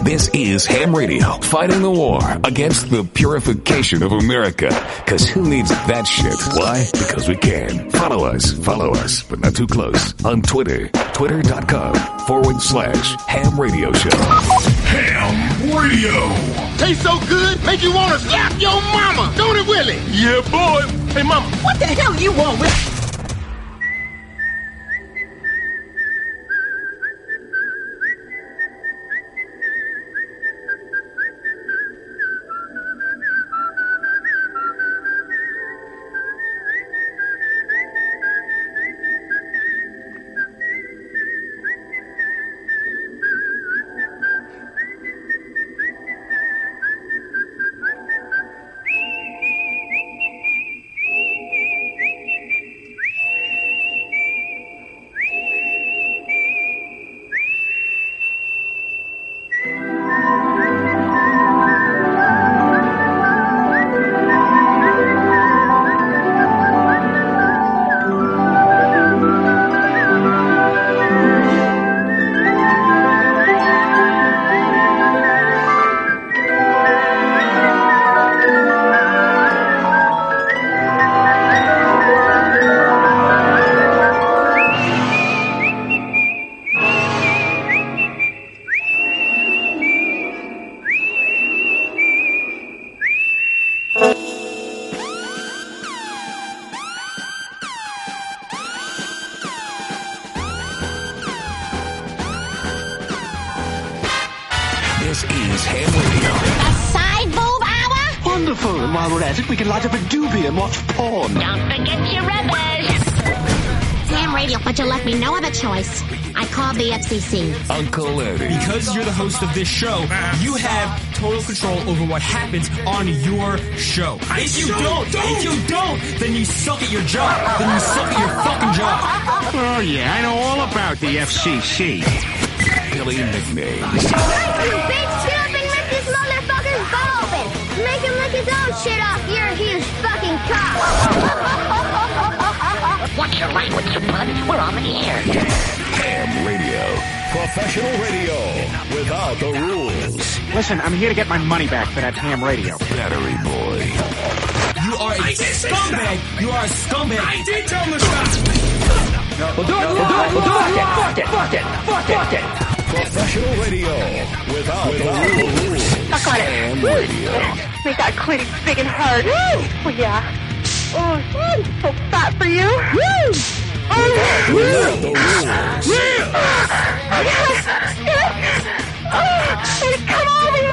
This is Ham Radio, fighting the war against the purification of America. Because who needs that shit? Why? Because we can. Follow us, but not too close. On Twitter, twitter.com/Ham Radio Show. Ham Radio. Tastes so good, make you want to slap your mama. Don't it, Willie? Yeah, boy. Hey, mama. What the hell you want with... This is Ham Radio. The Side Boob Hour? Wonderful. And while we're at it, we can light up a doobie and watch porn. Don't forget your rubbish. Ham Radio, but you left me no other choice. I called the FCC. Uncle Eddie. Because you're the host of this show, you have total control over what happens on your show. If you don't, then you suck at your job. Then you suck at your fucking job. Oh, yeah, I know all about the FCC. Billy Nicknames. Bitch, get up and lick this motherfucker's butt open. Make him lick his own shit off your huge fucking cock. Watch your language, you bud. We're on the air. Ham Radio. Professional radio without the rules. Listen, I'm here to get my money back for that ham radio. Battery Boy. You are a scumbag. You are a scumbag. I did tell him to stop. We'll do it. Fuck it. Professional radio without the rules. Suck on it. Ham Radio. Make that clit big and hard. Woo! Oh, yeah. Oh, so fat for you. Woo! Without the rules. Come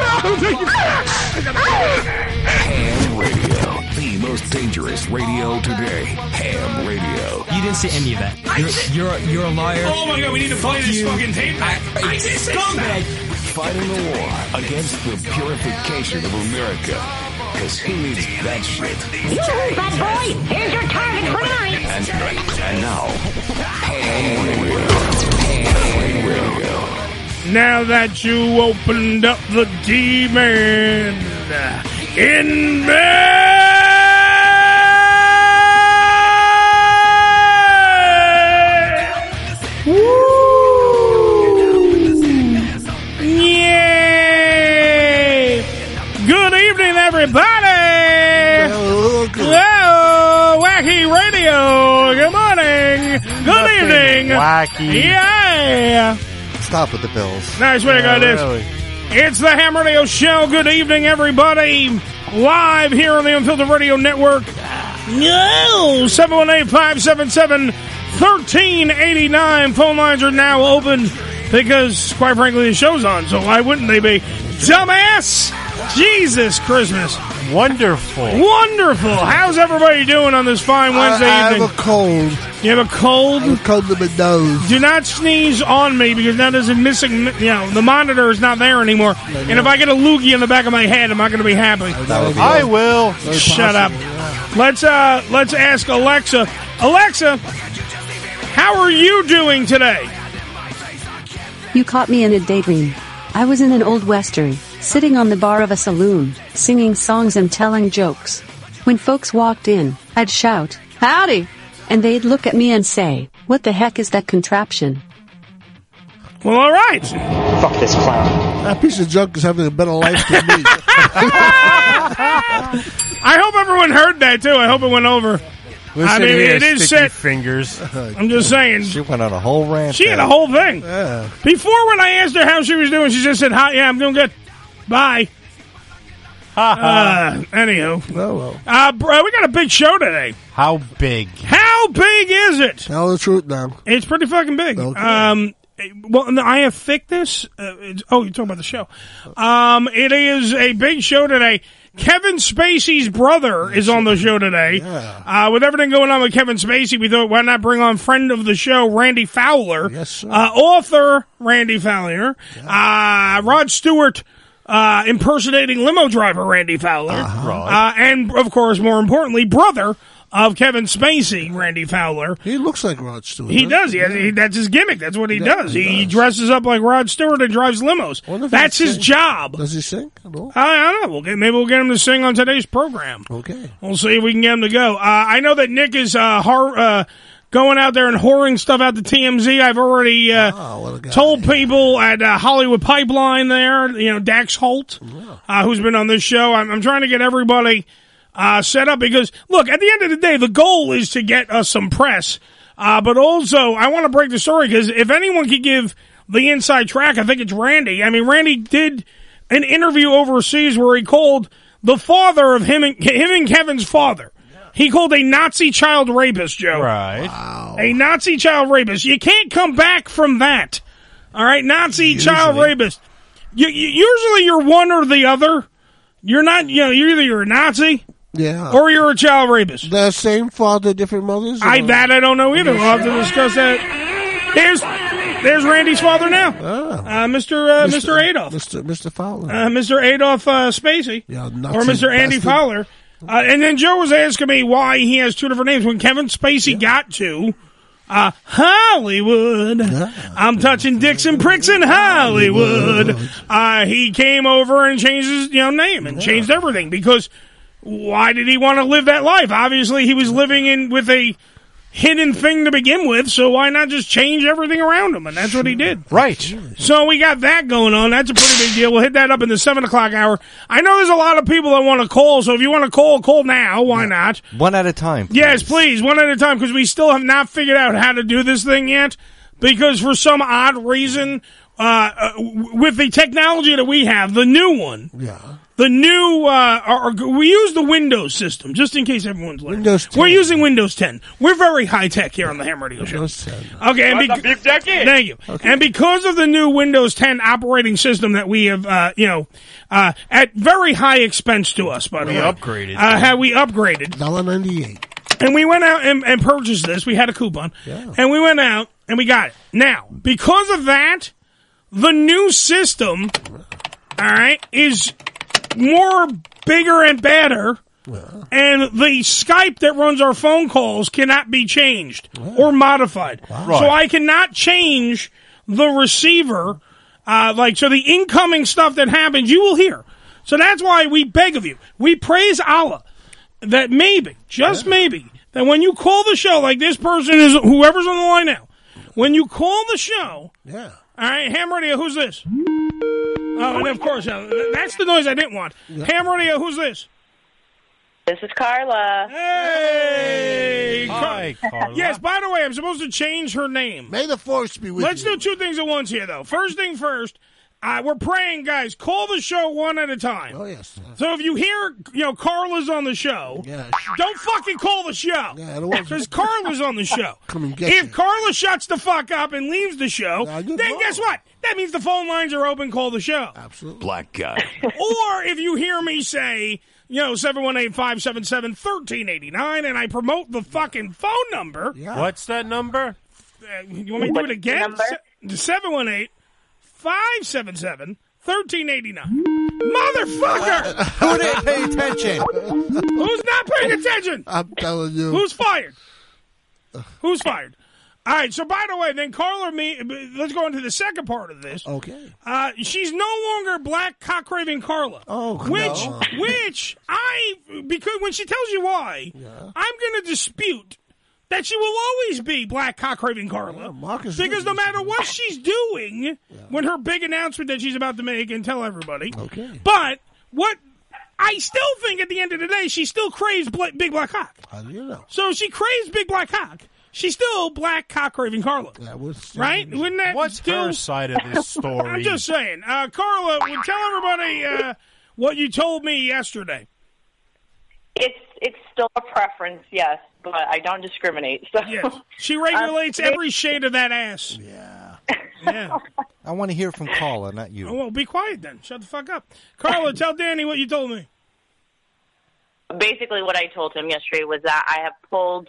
on, Ham Radio. The most dangerous radio today. Ham Radio. You didn't say any of that. You're a liar. Oh my god, we need to play this fucking tape back. I did say scumbag. Fighting the war against the purification of America. Because who needs that shit? Bad boy, here's your target for tonight. And now, Ham Radio. Now that you opened up the demon in me. Woo! Yay! Good evening, everybody! Hello, Wacky Radio. Good morning. Good evening. Wacky. Yeah. Stop with the bills. Nice way to go, this. Really. It's the Ham Radio Show. Good evening, everybody. Live here on the Unfiltered Radio Network. No, 718-577-1389. Phone lines are now open because, quite frankly, the show's on, so why wouldn't they be? Dumbass! Jesus Christmas. Wonderful. How's everybody doing on this fine Wednesday evening? I have a cold. You have a cold? I have a cold in my nose. Do not sneeze on me because that is missing, the monitor is not there anymore. And if I get a loogie in the back of my head, I'm not going to be happy. I will. Shut up. Let's ask Alexa. Alexa, how are you doing today? You caught me in a daydream. I was in an old western, sitting on the bar of a saloon, singing songs and telling jokes. When folks walked in, I'd shout, "Howdy!" And they'd look at me and say, "What the heck is that contraption?" Well, all right. Fuck this clown. That piece of junk is having a better life than me. I hope everyone heard that, too. I hope it went over. Listen I mean, here, it is sticky set. fingers. I'm just saying. She went on a whole rant. She had a whole thing. Yeah. Before, when I asked her how she was doing, she just said, "Hi, yeah, I'm doing good. Bye." Anywho. Oh, well. Bro, we got a big show today. How big? How big is it? Tell the truth now. It's pretty fucking big. Okay. Well, I have thickness. You're talking about the show. It is a big show today. Kevin Spacey's brother is on the show today. Yeah. With everything going on with Kevin Spacey, we thought, why not bring on friend of the show, Randy Fowler. Yes, sir. Author Randy Fowler. Rod Stewart impersonating limo driver Randy Fowler. Uh-huh. And, of course, more importantly, brother of Kevin Spacey, Randy Fowler. He looks like Rod Stewart. He does. That's his gimmick. That's what he does. He dresses up like Rod Stewart and drives limos. That's his job. Does he sing at all? I don't know. Maybe we'll get him to sing on today's program. Okay. We'll see if we can get him to go. I know that Nick is going out there and whoring stuff out to TMZ. I've already told people at Hollywood Pipeline there, Dax Holt, who's been on this show. I'm trying to get everybody set up because, look, at the end of the day, the goal is to get us some press. But also, I want to break the story because if anyone could give the inside track, I think it's Randy. I mean, Randy did an interview overseas where he called the father of him and Kevin's father. He called a Nazi child rapist, Joe. Right. Wow. A Nazi child rapist. You can't come back from that. All right, Nazi child rapist. Usually you're one or the other. You're not, you're either you're a Nazi or you're a child rapist. The same father, different mothers? I don't know either. We'll have to discuss that. There's Randy's father now. Mr. Adolf. Mr. Fowler. Mr. Adolf Spacey. Or Mr. Andy Fowler. And then Joe was asking me why he has two different names. When Kevin Spacey got to Hollywood, I'm touching dicks and pricks in Hollywood. He came over and changed his name and changed everything because why did he want to live that life? Obviously, he was living with a hidden thing to begin with, so why not just change everything around him? And that's what he did. Right. So we got that going on. That's a pretty big deal. We'll hit that up in the 7 o'clock hour. I know there's a lot of people that want to call, so if you want to call now. Why not? One at a time. Please. Yes, please. One at a time, because we still have not figured out how to do this thing yet. Because for some odd reason, with the technology that we have, the new one. The new, we use the Windows system, just in case everyone's learning. Windows 10. We're using Windows 10. We're very high-tech here on the Ham Radio Show. Windows 10. Okay, thank you. Okay. And because of the new Windows 10 operating system that we have, at very high expense to us, by the way. We upgraded. We upgraded. $1.98. And we went out and purchased this. We had a coupon. Yeah. And we went out and we got it. Now, because of that, the new system, all right, is more bigger and better, and the Skype that runs our phone calls cannot be changed or modified. Wow. So I cannot change the receiver, so the incoming stuff that happens, you will hear. So that's why we beg of you. We praise Allah that maybe, just maybe, that when you call the show, like this person is, whoever's on the line now, when you call the show, all right, Ham Radio, who's this? Oh, and of course, that's the noise I didn't want. Ham Radio, who's this? This is Carla. Hey! Hi, Carla. Yes, by the way, I'm supposed to change her name. May the force be with Let's you. do two things at once here, though. First thing first, we're praying, guys, call the show one at a time. Oh, yes. So if you hear, Carla's on the show, don't fucking call the show. Because Carla's on the show. Come and get If you. Carla shuts the fuck up and leaves the show, then guess what? That means the phone lines are open, call the show. Absolutely. Black guy. Or if you hear me say, 718-577-1389, and I promote the fucking phone number. What's that number? You want me to do it again? 718-577-1389. Motherfucker! Who didn't pay attention? Who's not paying attention? I'm telling you. Who's fired? Who's fired? All right, so by the way, then Carla, let's go into the second part of this. Okay. She's no longer Black Cock-Raving Carla. Which because when she tells you why, I'm going to dispute that she will always be Black Cock Raving Carla. Because no matter what she's doing, when her big announcement that she's about to make and tell everybody. Okay. But what I still think at the end of the day, she still craves big black cock. How do you know? So she craves big black cock. She's still Black Cock Raving Carla. Right? Wouldn't that What's still... her side of this story? I'm just saying. Carla, tell everybody what you told me yesterday. It's still a preference, yes, but I don't discriminate. So. Yes. She regulates every shade of that ass. Yeah. I want to hear from Carla, not you. Oh, well, be quiet then. Shut the fuck up. Carla, tell Danny what you told me. Basically, what I told him yesterday was that I have pulled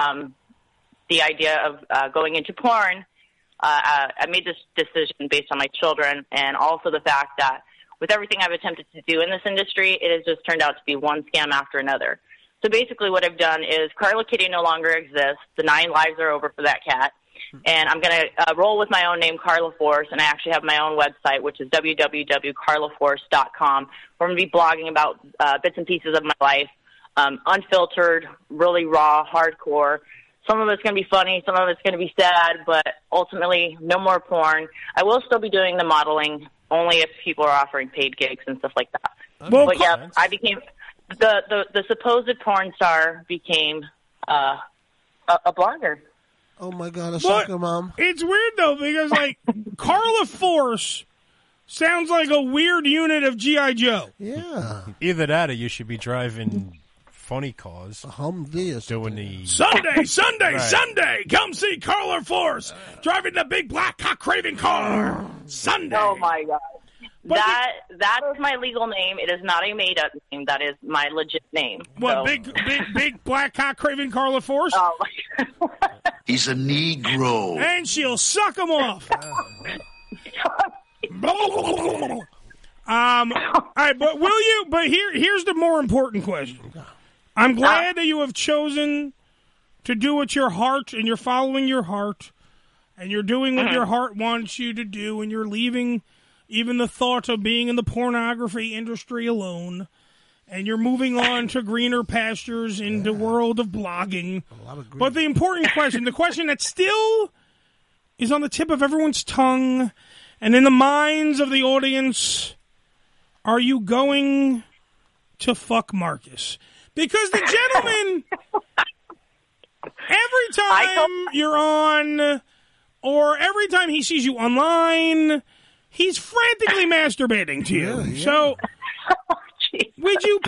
the idea of going into porn. I made this decision based on my children and also the fact that with everything I've attempted to do in this industry, it has just turned out to be one scam after another. So basically what I've done is Carla Kitty no longer exists. The 9 lives are over for that cat. And I'm going to roll with my own name, Carla Force, and I actually have my own website, which is www.carlaforce.com, where I'm going to be blogging about bits and pieces of my life, unfiltered, really raw, hardcore. Some of it's going to be funny, some of it's going to be sad, but ultimately no more porn. I will still be doing the modeling, only if people are offering paid gigs and stuff like that. Well, but yeah, I became the supposed porn star became a blogger. Oh my God, a soccer mom. It's weird though because like Carla Force sounds like a weird unit of G.I. Joe. Yeah. Either that or you should be driving funny cars. A Humvee. Doing the Sunday, come see Carla Force driving the big black cock craving car. Sunday. Oh my God. That is my legal name. It is not a made up name. That is my legit name. What, big black cock craving Carla Force? Oh He's a Negro. And she'll suck him off. All right, but will you? But here's the more important question. I'm glad that you have chosen to do what your heart, and you're following your heart, and you're doing what your heart wants you to do, and you're leaving even the thought of being in the pornography industry alone, and you're moving on to greener pastures in the world of blogging. But the important question, the question that still is on the tip of everyone's tongue and in the minds of the audience, are you going to fuck Marcus? Because the gentleman, every time you're on, or every time he sees you online, he's frantically masturbating to you. Yeah. So, would you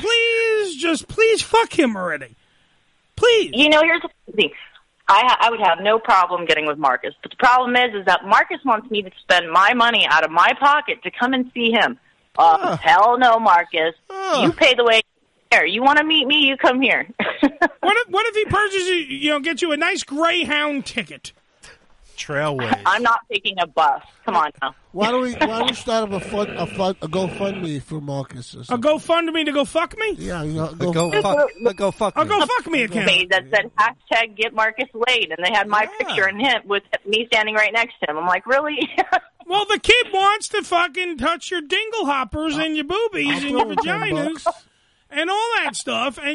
please fuck him already? Please. You know, here's the thing. I would have no problem getting with Marcus. But the problem is that Marcus wants me to spend my money out of my pocket to come and see him. Hell no, Marcus. You pay the way. Here, you want to meet me? You come here. What if he purchases, gets you a nice Greyhound ticket? Trailways. I'm not taking a bus. Come on now. Why don't we start a GoFundMe for Marcus? Or a GoFundMe to go fuck me? Yeah, go fuck me account. That said hashtag get Marcus laid, and they had my picture and him with me standing right next to him. I'm like, really? Well, the kid wants to fucking touch your dingle hoppers and your boobies and your vaginas and all that stuff. And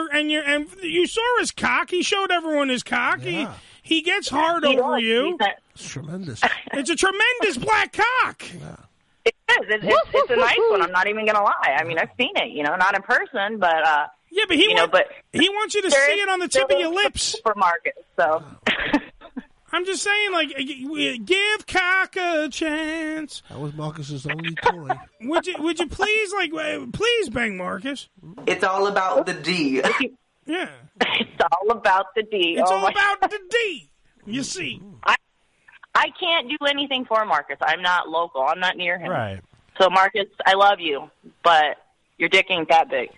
you saw his cock. He showed everyone his cock. Yeah. He gets hard over you. It's tremendous. It's a tremendous black cock. Yeah. It is. It's a nice one. I'm not even going to lie. I mean, I've seen it, not in person, but... yeah, but he wants you to see it on the tip of your lips. For Marcus, so... I'm just saying, like, give cock a chance. That was Marcus's only toy. Would you please, please bang Marcus? It's all about the D. Yeah. It's all about the D. It's all about the D. You see. I can't do anything for Marcus. I'm not local. I'm not near him. Right. So, Marcus, I love you, but your dick ain't that big.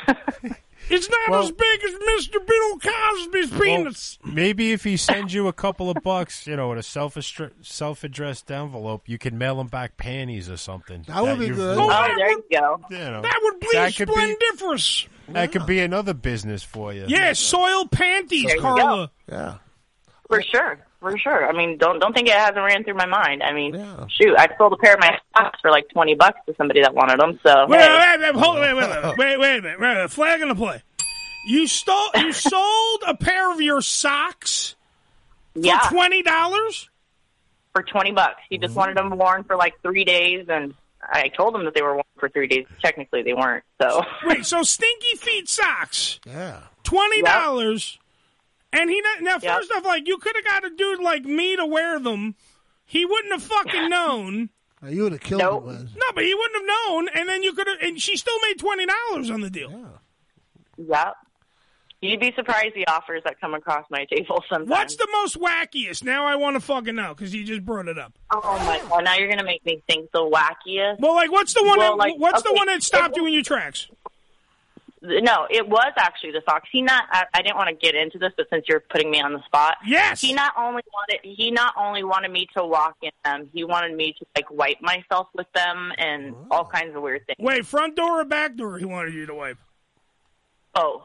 It's not as big as Mr. Bill Cosby's penis. Well, maybe if he sends you a couple of bucks, with a self-addressed envelope, you can mail him back panties or something. That would be good. Oh, there you go. That would be splendiferous. That could be another business for you. Yeah, soiled panties, Carla. Yeah. For sure. I mean, don't think it hasn't ran through my mind. I mean, shoot, I sold a pair of my socks for like $20 to somebody that wanted them. So wait a minute. Flag in the play. You sold a pair of your socks for $20? For $20. He just wanted them worn for like 3 days, and I told him that they were worn for 3 days. Technically, they weren't. So wait, so stinky feet socks? Yeah, $20. And first off, like you could have got a dude like me to wear them. He wouldn't have fucking known. You would have killed him. No, but he wouldn't have known, and then you could have, and she still made $20 on the deal. Yep. You'd be surprised the offers that come across my table sometimes. What's the most wackiest? Now I want to fucking know because you just brought it up. Oh my god! Now you're gonna make me think the wackiest. Well, like what's the one? The one that stopped you in your tracks? No, it was actually the socks. I didn't want to get into this, but since you're putting me on the spot, yes. He not only wanted me to walk in them, he wanted me to like wipe myself with them and all kinds of weird things. Wait, front door or back door? He wanted you to wipe. Oh.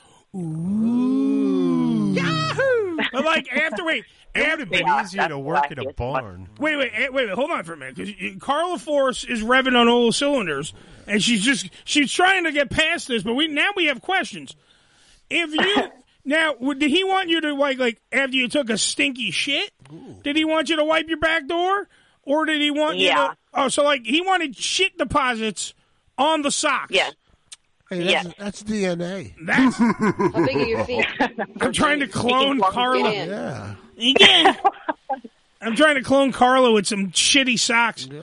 Ooh. Yahoo! But like it would have been easier to work at a barn. Wait, hold on for a minute, because Carla Force is revving on all cylinders, and she's trying to get past this, but now we have questions. If you now, did he want you to like after you took a stinky shit? Did he want you to wipe your back door, or did he want you to? Oh, so like he wanted shit deposits on the socks. Yeah. Hey, that's DNA. That's how big are your feet? I'm trying to clone Carla. Yeah. Yeah. I'm trying to clone Carla with some shitty socks. Yeah.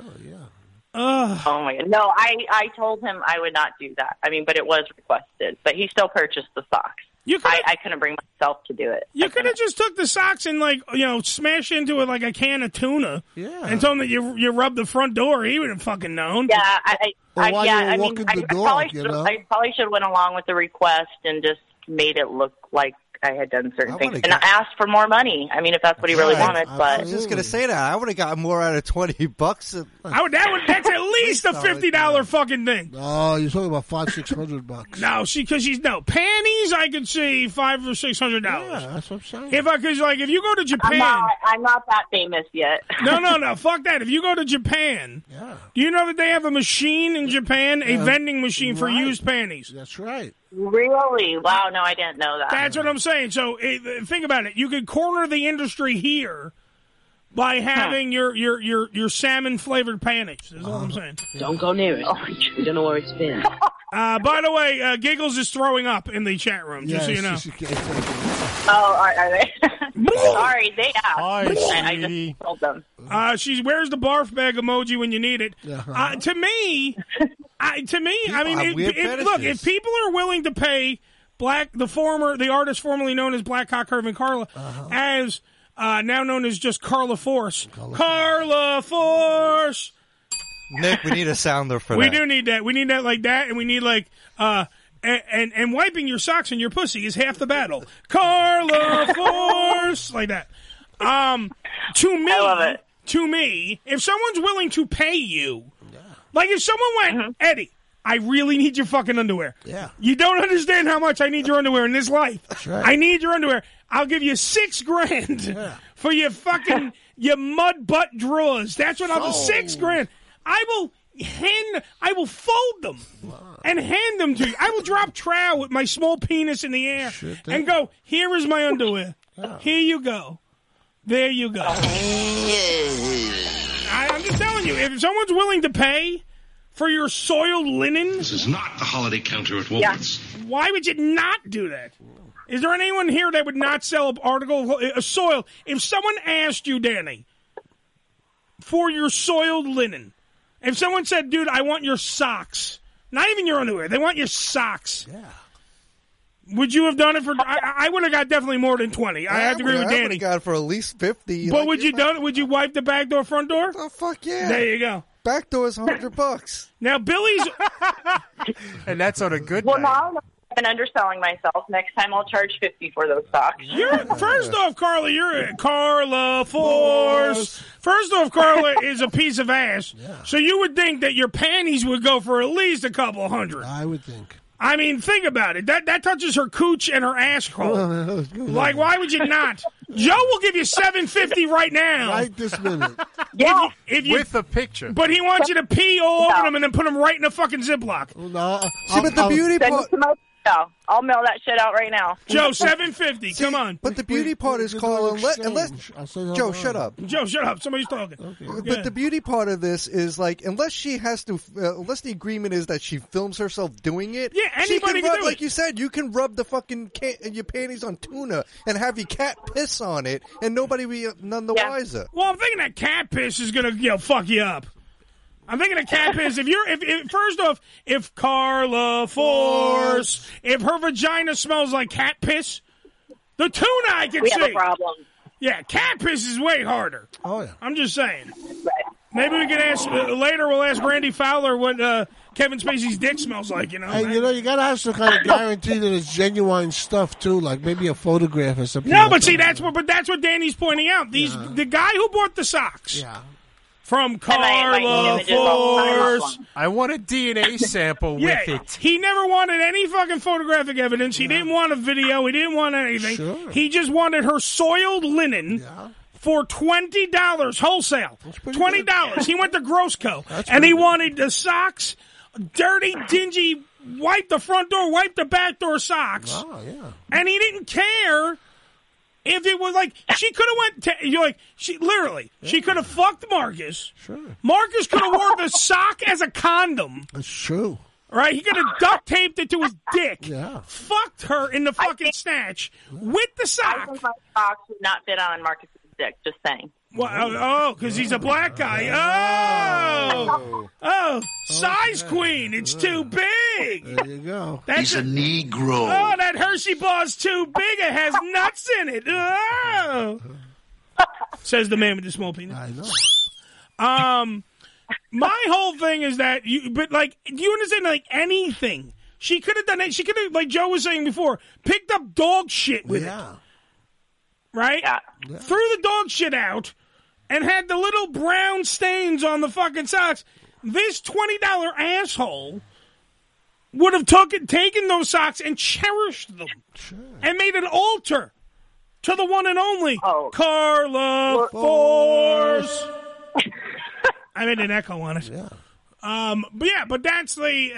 Oh my god! No, I told him I would not do that. I mean, but it was requested. But he still purchased the socks. I couldn't bring myself to do it. You could have just took the socks and smashed into it like a can of tuna. Yeah. And told him that you rubbed the front door. He would have fucking known. Yeah. I probably should have went along with the request and just made it look like I had done certain things and asked for more money. I mean, if that's what he really wanted. But I was just gonna say that I would have gotten more out of $20. That's at least a $50 fucking thing. Oh, you're talking about $500-600. No, panties. I could see $500 or $600. Yeah, that's what I'm saying. If you go to Japan, I'm not that famous yet. No, fuck that. If you go to Japan, do you know that they have a machine in Japan, a vending machine for used panties? That's right. Really? Wow, no, I didn't know that. That's what I'm saying. So think about it. You could corner the industry here by having your salmon flavored panties. Is all I'm saying. Don't go near it. You don't know where it's been. By the way, Giggles is throwing up in the chat room. Just so you know. Oh, are they? Sorry, they asked. Hi, I just told them. Where's the barf bag emoji when you need it? To me, I mean, if people are willing to pay the artist formerly known as Black Cock Irvin Carla, as now known as just Carla Force, Carla Force. Nick, we need a sounder for that. We do need that. We need that like that, and we need like and wiping your socks and your pussy is half the battle. Carla Force, like that. To me, if someone's willing to pay you, like if someone went, Eddie, I really need your fucking underwear. Yeah. You don't understand how much I need your underwear in this life. That's right. I need your underwear. I'll give you $6,000 for your fucking your mud butt drawers. That's what I'll do. $6,000. I will fold them and hand them to you. I will drop trowel with my small penis in the air and go, here is my underwear. Here you go. There you go. I'm just telling you, if someone's willing to pay for your soiled linen... This is not the holiday counter at Woolworths. Why would you not do that? Is there anyone here that would not sell an article of soil? If someone asked you, Danny, for your soiled linen, if someone said, dude, I want your socks, not even your underwear, they want your socks. Yeah. Would you have done it for? I would have got definitely more than 20. I have to agree with Danny. I would have got it for at least 50. But would you done? Would you wipe the back door, front door? Oh fuck yeah! There you go. Back door is $100. Now Billy's, and that's on a good. Well, now I've been underselling myself. Next time I'll charge $50 for those socks. First off, Carla, you're Carla Force. First off, Carla is a piece of ass. Yeah. So you would think that your panties would go for at least a couple $100. I would think. I mean, think about it. That touches her cooch and her asshole. Like, why would you not? Joe will give you $750 right now. Right this minute. Yeah. With the picture. But he wants you to pee all over them and then put them right in a fucking Ziploc. No. See, but the beauty part... go. I'll mail that shit out right now. Joe, $7.50. Come on. But the beauty part is, Carl, unless Joe, shut up. Joe, shut up. Somebody's talking. But the beauty part of this is, like, unless she has to, unless the agreement is that she films herself doing it. Yeah, anybody can do like it. you said, you can rub the fucking your panties on tuna and have your cat piss on it, and nobody be none the wiser. Well, I'm thinking that cat piss is gonna, fuck you up. I'm thinking of cat piss. If first off, if Carla Force, if her vagina smells like cat piss, the tuna I can see. We have a problem. Yeah, cat piss is way harder. Oh yeah. I'm just saying. Maybe we can ask later. We'll ask Randy Fowler what Kevin Spacey's dick smells like. You know. And you gotta have some kind of guarantee that it's genuine stuff too, like maybe a photograph or something. No, like but see, that. that's what Danny's pointing out. The guy who bought the socks. Yeah. From Carla Force. I want a DNA sample with it. He never wanted any fucking photographic evidence. He didn't want a video. He didn't want anything. Sure. He just wanted her soiled linen for $20 wholesale. $20. He went to Grossco. And he wanted the socks, dirty, dingy, wipe the front door, wipe the back door socks. Oh, yeah. And he didn't care. If it was like, she could have she could have fucked Marcus. Sure. Marcus could have wore the sock as a condom. That's true. Right? He could have duct taped it to his dick. Yeah. Fucked her in the fucking snatch with the sock. I think my socks would not fit on Marcus's dick, just saying. Well, because he's a black guy. Size queen. It's too big. There you go. He's a Negro. Oh, that Hershey bar's too big. It has nuts in it. Oh. Says the man with the small penis. I know. My whole thing is that do you understand? Like anything, she could have done it. She could have, like Joe was saying before, picked up dog shit with it. Right? Yeah. Threw the dog shit out and had the little brown stains on the fucking socks. This $20 asshole would have taken those socks and cherished them and made an altar to the one and only Carla Force. I made an echo on it. Yeah. But that's to be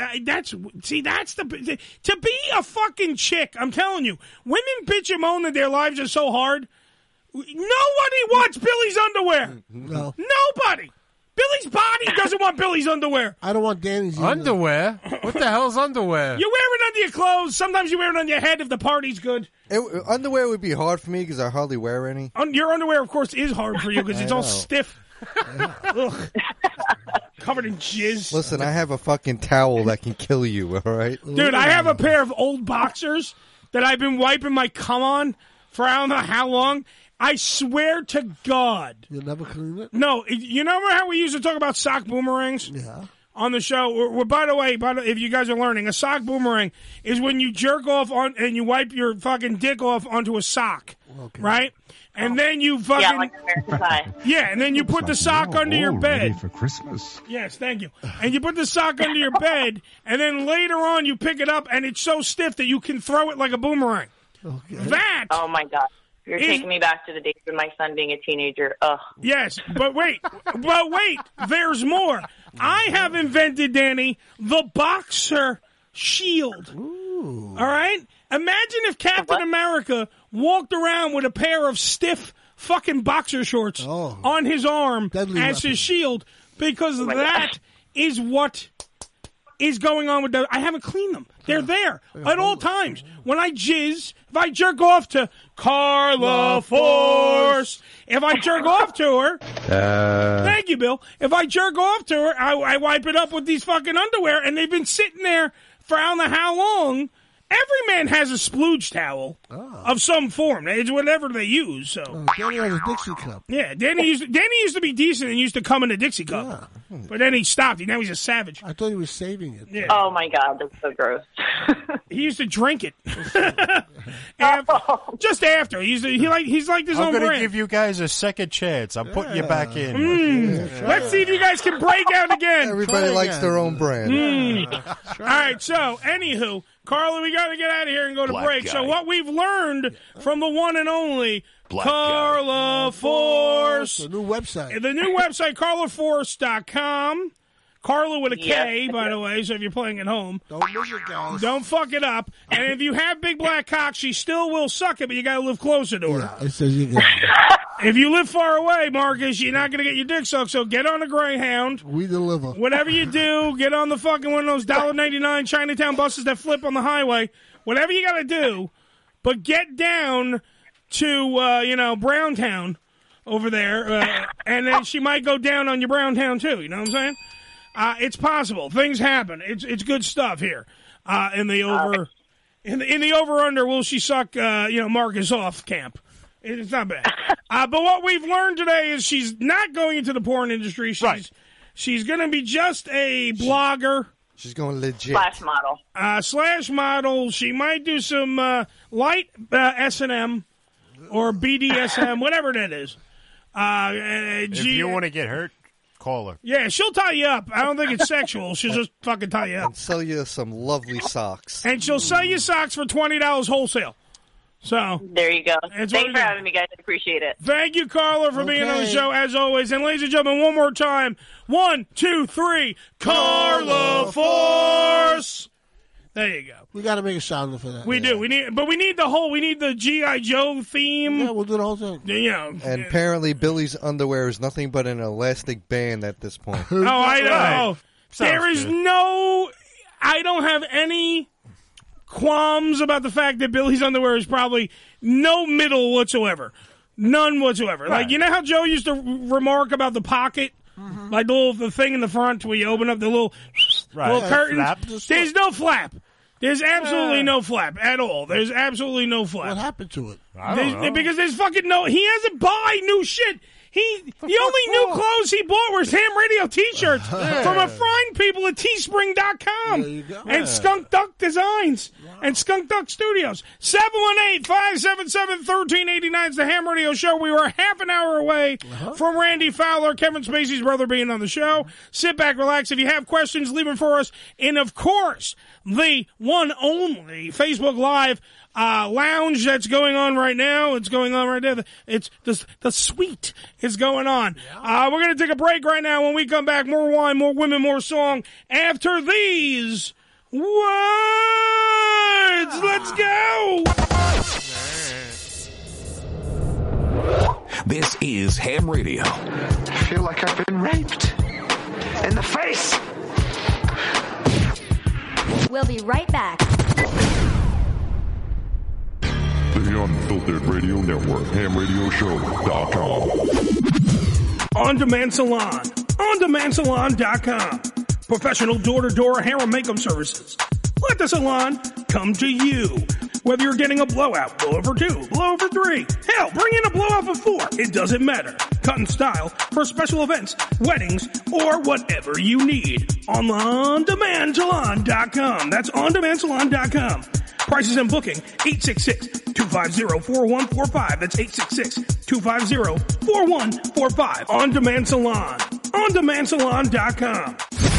a fucking chick. I'm telling you, women bitch and moan that their lives are so hard. Nobody wants Billy's underwear. No. Nobody. Billy's body doesn't want Billy's underwear. I don't want Danny's either. Underwear? What the hell's underwear? You wear it under your clothes. Sometimes you wear it on your head if the party's good. Underwear would be hard for me because I hardly wear any. Your underwear, of course, is hard for you because it's all stiff. Ugh. Covered in jizz. Listen, I have a fucking towel that can kill you, all right? Dude, I have a pair of old boxers that I've been wiping my cum on for I don't know how long. I swear to God. You'll never clean it? No, you remember how we used to talk about sock boomerangs? Yeah. On the show. By the way, if you guys are learning, a sock boomerang is when you jerk off on and you wipe your fucking dick off onto a sock, right? And then you fucking... Yeah, like American Pie. Yeah, and then you put the sock under your bed. Ready for Christmas. Yes, thank you. And you put the sock under your bed, and then later on you pick it up, and it's so stiff that you can throw it like a boomerang. Okay. That... Oh, my God. You're taking me back to the days of my son being a teenager. Ugh. Yes, but wait, there's more. I have invented, Danny, the boxer shield. Ooh. All right? Imagine if Captain America walked around with a pair of stiff fucking boxer shorts on his arm as his shield, because that is what is going on with those. I haven't cleaned them. They're there at all times. When I jizz, if I jerk off to Carla Force, if I jerk off to her, thank you, Bill. If I jerk off to her, I wipe it up with these fucking underwear, and they've been sitting there for I don't know how long. Every man has a splooge towel of some form. It's whatever they use. So Danny has a Dixie cup. Yeah, Danny used to be decent and used to come in a Dixie cup. Yeah. But then he stopped. Now he's a savage. I thought he was saving it. Yeah. Oh, my God. That's so gross. He used to drink it. Just after. He's like his own brand. I'm going to give you guys a second chance. I'm putting you back in. Let's see if you guys can break out again. Everybody likes their own brand. All right, so, anywho, Carla, we got to get out of here and go to break. Guy. So what we've learned from the one and only Carla Force. The new website. The new website, carlaforce.com. Carla with a K, by the way, so if you're playing at home. Don't miss it, guys. Don't fuck it up. And if you have big black cock, she still will suck it, but you got to live closer to her. Yeah, it says you can. If you live far away, Marcus, you're not going to get your dick sucked, so get on a Greyhound. We deliver. Whatever you do, get on the fucking one of those $1.99 Chinatown buses that flip on the highway. Whatever you got to do, but get down to, Browntown over there, and then she might go down on your Browntown too, you know what I'm saying? It's possible. Things happen. It's good stuff here. In the over-under, will she suck, Marcus off camp? It's not bad. But what we've learned today is she's not going into the porn industry. She's going to be just a blogger. She's going legit. Slash model. She might do some light S&M or BDSM, whatever that is. If you want to get hurt, call her. Yeah, she'll tie you up. I don't think it's sexual. She'll just fucking tie you up. And sell you some lovely socks. And she'll sell you socks for $20 wholesale. So there you go. Thanks for having me, guys. I appreciate it. Thank you, Carla, for being on the show, as always. And ladies and gentlemen, one more time. 1, 2, 3. Carla Force. There you go. We got to make a sounder for that. We do. We need the G.I. Joe theme. Yeah, we'll do the whole thing. And apparently Billy's underwear is nothing but an elastic band at this point. Oh, I know. There is I don't have any qualms about the fact that Billy's underwear is probably no middle whatsoever. None whatsoever. Right. Like, you know how Joe used to remark about the pocket? Mm-hmm. Like the thing in the front where you open up the little curtains? Flap. There's no flap. There's absolutely no flap at all. There's absolutely no flap. What happened to it? I don't know. Because there's fucking he hasn't buy new shit. The only new clothes he bought were Ham Radio T-shirts from our fine people at Teespring.com. There you go. And Skunk Duck Designs and Skunk Duck Studios. 718-577-1389 is the Ham Radio Show. We were half an hour away from Randy Fowler, Kevin Spacey's brother, being on the show. Sit back, relax. If you have questions, leave them for us. And, of course, the one only Facebook Live lounge that's going on right now. It's going on right there. It's the suite is going on. We're going to take a break right now. When we come back, more wine, more women, more song. After these words, let's go. This is Ham Radio. I feel like I've been raped in the face. We'll be right back. The Unfiltered Radio Network, HamRadioShow.com. On Demand Salon, OnDemandSalon.com. Professional door-to-door hair and makeup services. Let the salon come to you. Whether you're getting a blowout, blowout for 2, blowout for 3, hell, bring in a blowout for 4. It doesn't matter. Cut and style for special events, weddings, or whatever you need. On OnDemandSalon.com. That's OnDemandSalon.com. Prices and booking, 866-250-4145. That's 866-250-4145. On Demand Salon. OnDemandSalon.com.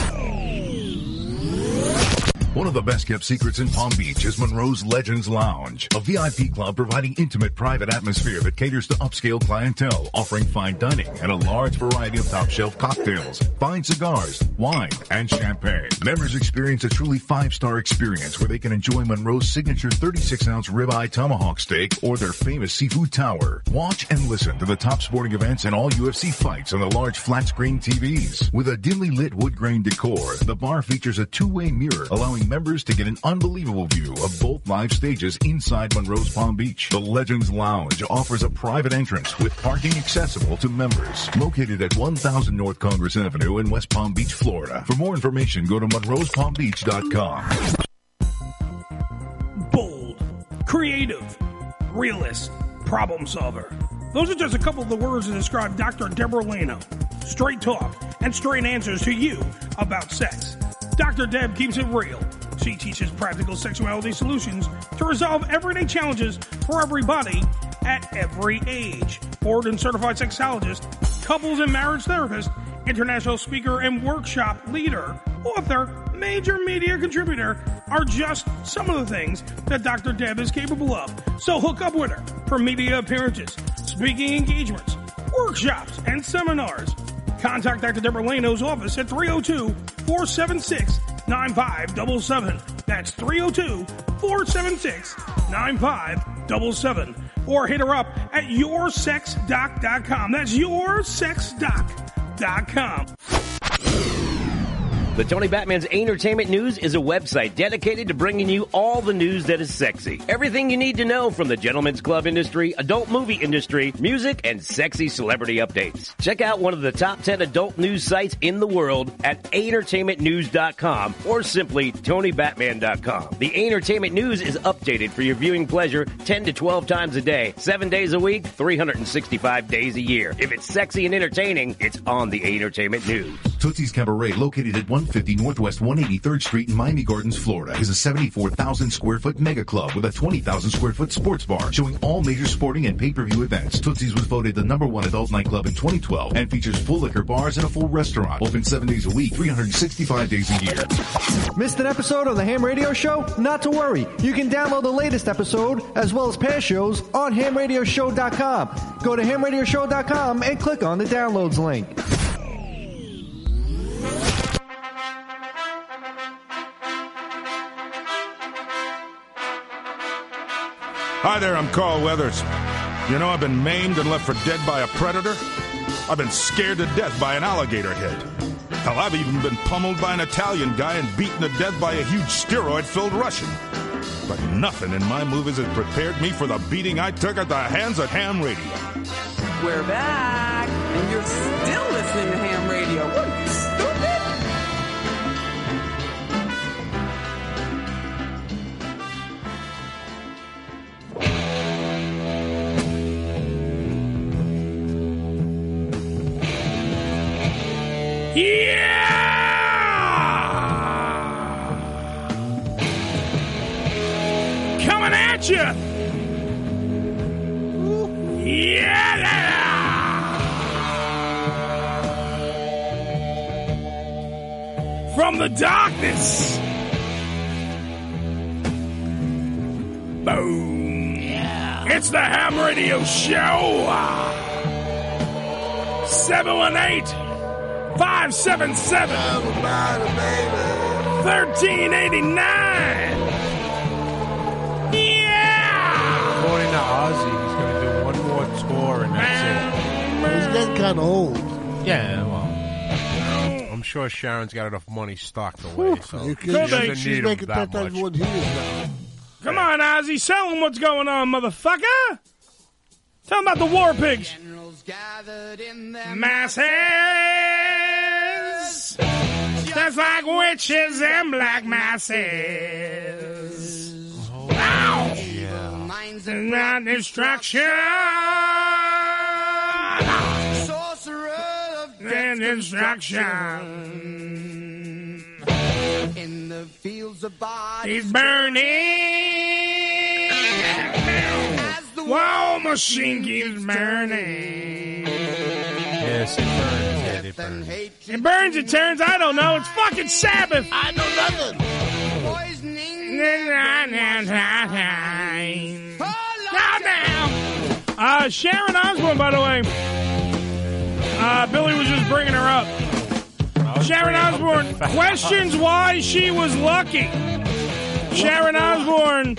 One of the best-kept secrets in Palm Beach is Monroe's Legends Lounge, a VIP club providing intimate, private atmosphere that caters to upscale clientele, offering fine dining and a large variety of top-shelf cocktails, fine cigars, wine, and champagne. Members experience a truly 5-star experience where they can enjoy Monroe's signature 36-ounce ribeye tomahawk steak or their famous seafood tower. Watch and listen to the top sporting events and all UFC fights on the large flat-screen TVs. With a dimly lit wood grain decor, the bar features a two-way mirror, allowing members to get an unbelievable view of both live stages inside Monroe's Palm Beach. The Legends Lounge offers a private entrance with parking accessible to members. Located at 1000 North Congress Avenue in West Palm Beach, Florida. For more information, go to monroespalmbeach.com. Bold, creative, realist, problem solver. Those are just a couple of the words that describe Dr. Deborah Leno. Straight talk and straight answers to you about sex. Dr. Deb keeps it real. She teaches practical sexuality solutions to resolve everyday challenges for everybody at every age. Board and certified sexologist, couples and marriage therapist, international speaker and workshop leader, author, major media contributor are just some of the things that Dr. Deb is capable of. So hook up with her for media appearances, speaking engagements, workshops, and seminars. Contact Dr. Deborah Lano's office at 302-476-9577. That's 302-476-9577. Or hit her up at yoursexdoc.com. That's yoursexdoc.com. The Tony Batman's Entertainment News is a website dedicated to bringing you all the news that is sexy. Everything you need to know from the gentleman's club industry, adult movie industry, music, and sexy celebrity updates. Check out one of the top 10 adult news sites in the world at entertainmentnews.com or simply tonybatman.com. The Entertainment News is updated for your viewing pleasure 10 to 12 times a day, 7 days a week, 365 days a year. If it's sexy and entertaining, it's on the Entertainment News. Tootsie's Cabaret, located at 150 Northwest 183rd Street in Miami Gardens, Florida, is a 74,000 square foot mega club with a 20,000 square foot sports bar showing all major sporting and pay-per-view events. Tootsie's was voted the #1 adult nightclub in 2012 and features full liquor bars and a full restaurant. Open 7 days a week, 365 days a year. Missed an episode of the Ham Radio Show? Not to worry. You can download the latest episode as well as past shows on hamradioshow.com. Go to hamradioshow.com and click on the downloads link. Hi there, I'm Carl Weathers. You know I've been maimed and left for dead by a predator? I've been scared to death by an alligator head. Hell, I've even been pummeled by an Italian guy and beaten to death by a huge steroid-filled Russian. But nothing in my movies has prepared me for the beating I took at the hands of Ham Radio. We're back, and you're still listening to Ham Radio. What, you stupid? Coming at you. Yeah. From the darkness. Boom. Yeah. It's the Ham Radio Show. 718-577-1389. According to Ozzy, he's going to do one more tour and that's it. He's getting kind of old. Yeah, well, I'm sure Sharon's got enough money stocked away. So You she can, doesn't she's need him making that 10 times much. what he is now. Come on, Ozzy. Tell him what's going on, motherfucker. Tell him about the war pigs. Masses. Just like witches and black masses. Ow! Minds and not destruction. And destruction. In the fields of bodies He's burning. Whoa, machine keeps burning. Yes, it burns. Yeah, it burns. It burns, it turns. I don't know. It's fucking Sabbath. I know nothing. Sharon Osbourne, by the way. Billy was just bringing her up. Sharon Osbourne questions why she was lucky. Sharon Osbourne,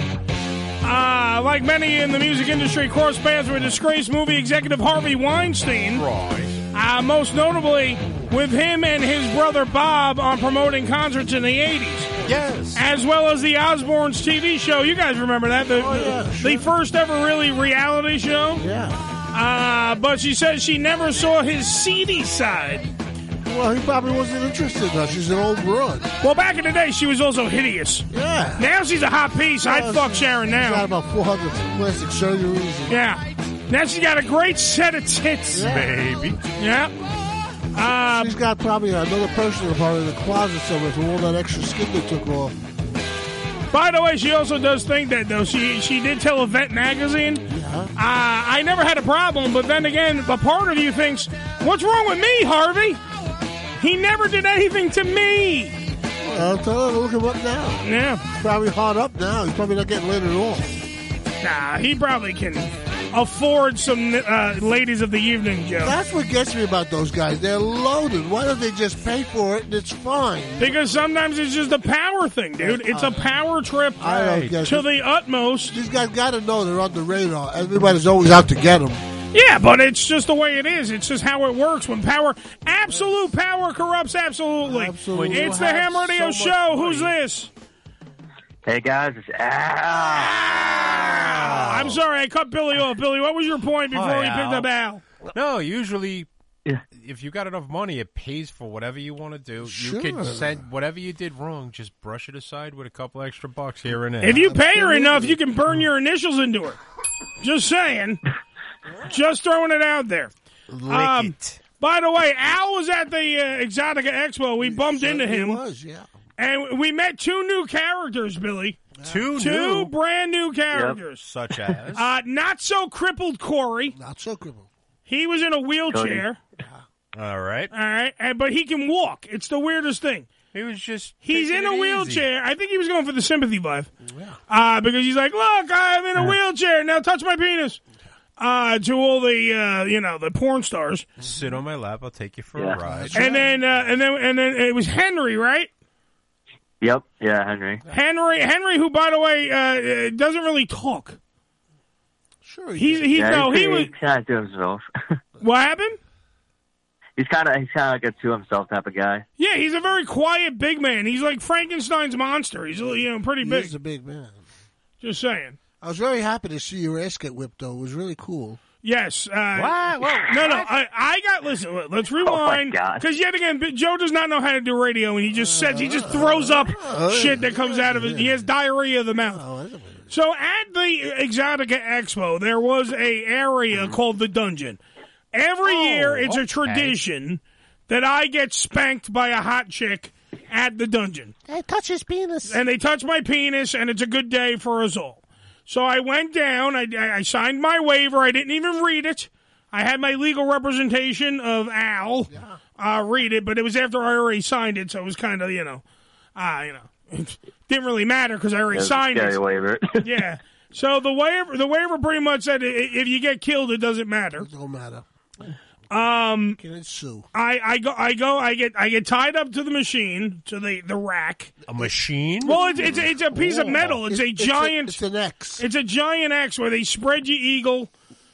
like many in the music industry, crossed paths with disgraced movie executive Harvey Weinstein. Most notably with him and his brother Bob on promoting concerts in the 80s. Yes. As well as the Osbournes TV show. You guys remember that? The first ever really reality show? Yeah. But she says she never saw his seedy side. Well, he probably wasn't interested now. She's an old broad. Well, back in the day, she was also hideous. Yeah. Now she's a hot piece. I'd fuck Sharon now. She's got about 400 plastic surgeries. Yeah. Now she's got a great set of tits. Baby. Yeah. She's got probably another person of her in the closet somewhere from all that extra skin they took off. By the way, she also does think that, though. She did tell Event Magazine. Yeah. I never had a problem, but then again, a part of you thinks, what's wrong with me, Harvey? He never did anything to me. Well, tell her to look him up now. Yeah. Probably hard up now. He's probably not getting laid at all. Nah, he probably can afford some ladies of the evening, Joe. That's what gets me about those guys. They're loaded. Why don't they just pay for it and it's fine? Because sometimes it's just a power thing, dude. It's a power trip I don't get to it. the utmost. These guys got to know they're on the radar. Everybody's always out to get them. Yeah, but it's just the way it is. It's just how it works. When absolute power corrupts absolutely. Absolutely. It's the Ham Radio Show. Who's this? Hey guys, it's Al. I'm sorry, I cut Billy off. Billy, what was your point before we picked up Al? No, usually, if you got enough money, it pays for whatever you want to do. Sure. You can send whatever you did wrong, just brush it aside with a couple extra bucks here and there. If you pay her enough, you can burn your initials into her. Just saying. Just throwing it out there. By the way, Al was at the Exotica Expo. We bumped into him. He was, yeah. And we met two new characters, Billy. Two brand new characters. Such as? Not so crippled Corey. Not so crippled. He was in a wheelchair. All right. All right. But he can walk. It's the weirdest thing. He was just. He's in a taking it wheelchair. easy. I think he was going for the sympathy vibe. Because he's like, look, I'm in a wheelchair. Now touch my penis. To all the the porn stars. Sit on my lap. I'll take you for a ride. And then it was Henry, right? Yep. Yeah, Henry. Henry, who by the way doesn't really talk. Sure, he was kind of to himself. What happened? He's kind of like a to himself type of guy. Yeah, he's a very quiet big man. He's like Frankenstein's monster. He's pretty big. He's a big man. Just saying. I was very happy to see your ass get whipped, though. It was really cool. Yes. What? No. I got. Listen. Let's rewind. Because yet again, Joe does not know how to do radio, and he just throws up shit that comes out of it. He has diarrhea of the mouth. So at the Exotica Expo, there was a area called the Dungeon. Every year, it's a tradition that I get spanked by a hot chick at the Dungeon. They touch his penis. And they touch my penis, and it's a good day for us all. So I went down, I signed my waiver, I didn't even read it. I had my legal representation of Al read it, but it was after I already signed it, so it was kind of, it didn't really matter because I already signed it. Waiver. Yeah. So the waiver pretty much said if you get killed, it doesn't matter. It don't matter. Can it sue? I get tied up to the machine, to the rack. A machine? Well, it's a piece of metal. It's a giant. It's an X. It's a giant X where they spread you eagle.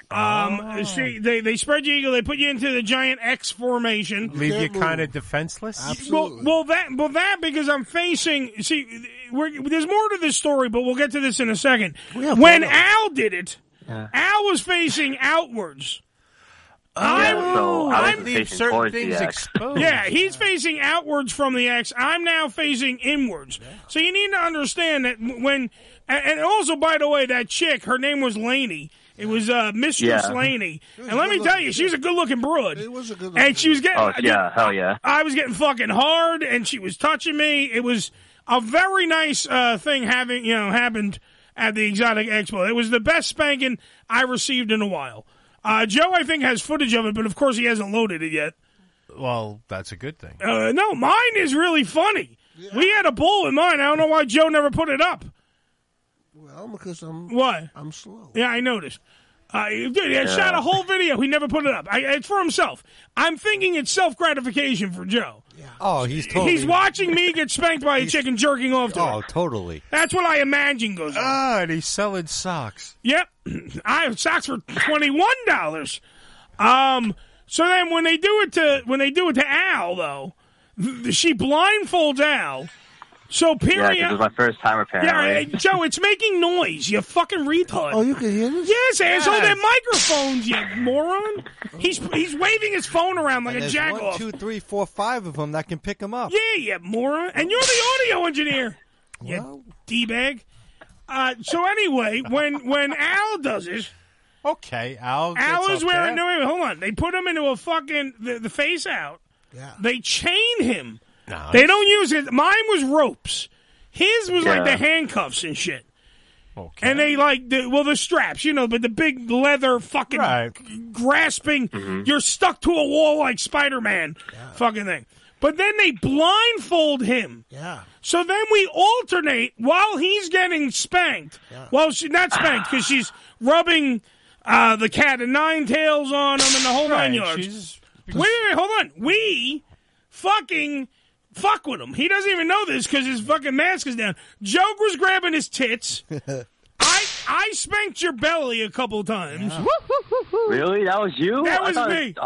They spread you eagle. They put you into the giant X formation. Leave you kind of defenseless. Absolutely. Well, that because I'm facing. See, there's more to this story, but we'll get to this in a second. When Al did it, Al was facing outwards. I leave certain things exposed. Yeah, he's facing outwards from the X. I'm now facing inwards. So you need to understand that when, and also, by the way, that chick, her name was Laney. It was Mistress Laney. And let me tell you, she was a good-looking broad. It was a good-looking And she was getting... Oh, yeah, hell yeah. I was getting fucking hard, and she was touching me. It was a very nice thing happened at the Exotic Expo. It was the best spanking I received in a while. Joe, I think, has footage of it, but of course he hasn't loaded it yet. Well, that's a good thing. No, mine is really funny. Yeah. We had a bull in mine. I don't know why Joe never put it up. Well, because I'm slow. Yeah, I noticed. He shot a whole video. He never put it up. It's for himself. I'm thinking it's self-gratification for Joe. Yeah. Oh, he's watching me get spanked by a chicken jerking off to her. Oh, totally. That's what I imagine goes on. And he's selling socks. Yep. I have socks for $21. So then when they do it to Al, though, she blindfolds Al. So period. Yeah, it was my first time apparently. Yeah, Joe, it's making noise. You fucking retard. Oh, you can hear this? Yes, asshole. They're microphones, you moron. He's waving his phone around like a jack off. 1, 2, 3, 4, 5 of them that can pick him up. Yeah, you moron. And you're the audio engineer. You D-bag. So anyway, when Al does it. Okay, Al is wearing. No, wait, hold on. They put him into a fucking the face out. Yeah. They chain him. Nice. They don't use it. Mine was ropes. His was like the handcuffs and shit. Okay. And they the straps, but the big leather fucking grasping. Mm-hmm. You're stuck to a wall like Spider-Man fucking thing. But then they blindfold him. Yeah. So then we alternate while he's getting spanked. Yeah. Well, she's not spanked because she's rubbing the cat of nine tails on them, and the whole nine yards. Wait, hold on. We fucking fuck with him. He doesn't even know this because his fucking mask is down. Joke was grabbing his tits. I spanked your belly a couple times. Really? That was you? That I was thought me.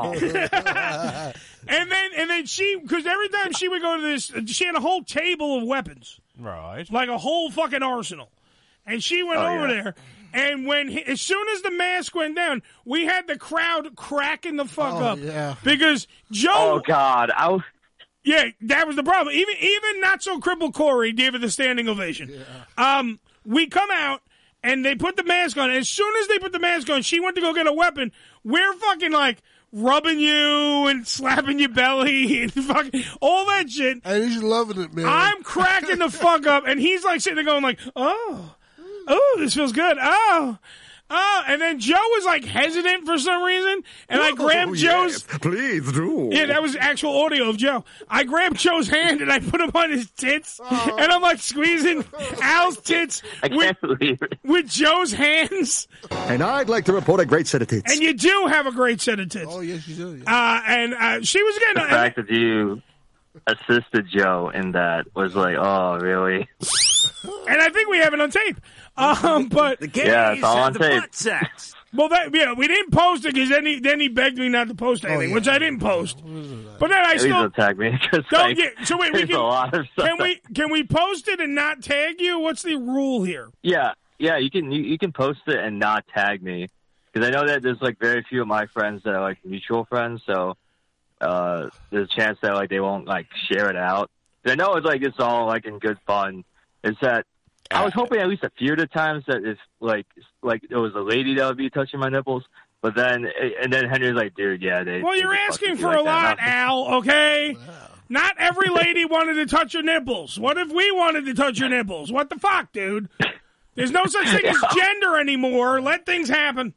And then she, because every time she would go to this, she had a whole table of weapons. Right. Like a whole fucking arsenal. And she went over there, and as soon as the mask went down, we had the crowd cracking the fuck up. Yeah. Because Joe... Oh, God. Yeah, that was the problem. Even not so crippled Corey gave it the standing ovation. Yeah. We come out, and they put the mask on. As soon as they put the mask on, she went to go get a weapon. We're fucking like rubbing you and slapping your belly and fucking all that shit. And he's loving it, man. I'm cracking the fuck up, and he's like sitting there going like, oh, this feels good. Oh, and then Joe was like hesitant for some reason, and I grabbed Joe's. Please do. Yeah, that was actual audio of Joe. I grabbed Joe's hand and I put him on his tits, and I'm like squeezing Al's tits with Joe's hands. And I'd like to report a great set of tits. And you do have a great set of tits. Oh, yes, you do. Yeah. And she was getting the fact that you assisted Joe in that was like, oh, really? And I think we have it on tape. But the gays it's all on tape. Butt sex. Well, we didn't post it because then he begged me not to post anything, which I didn't post. But then I still tag me. So wait, we can we post it and not tag you? What's the rule here? Yeah, you can post it and not tag me because I know that there's like very few of my friends that are like mutual friends, so there's a chance that like they won't like share it out. I know it's all like in good fun. It's that I was hoping at least a few of the times that if like it was a lady that would be touching my nipples, but then Henry's like, dude, yeah, Well, you're asking for a lot, Al. Okay, not every lady wanted to touch your nipples. What if we wanted to touch your nipples? What the fuck, dude? There's no such thing as gender anymore. Let things happen.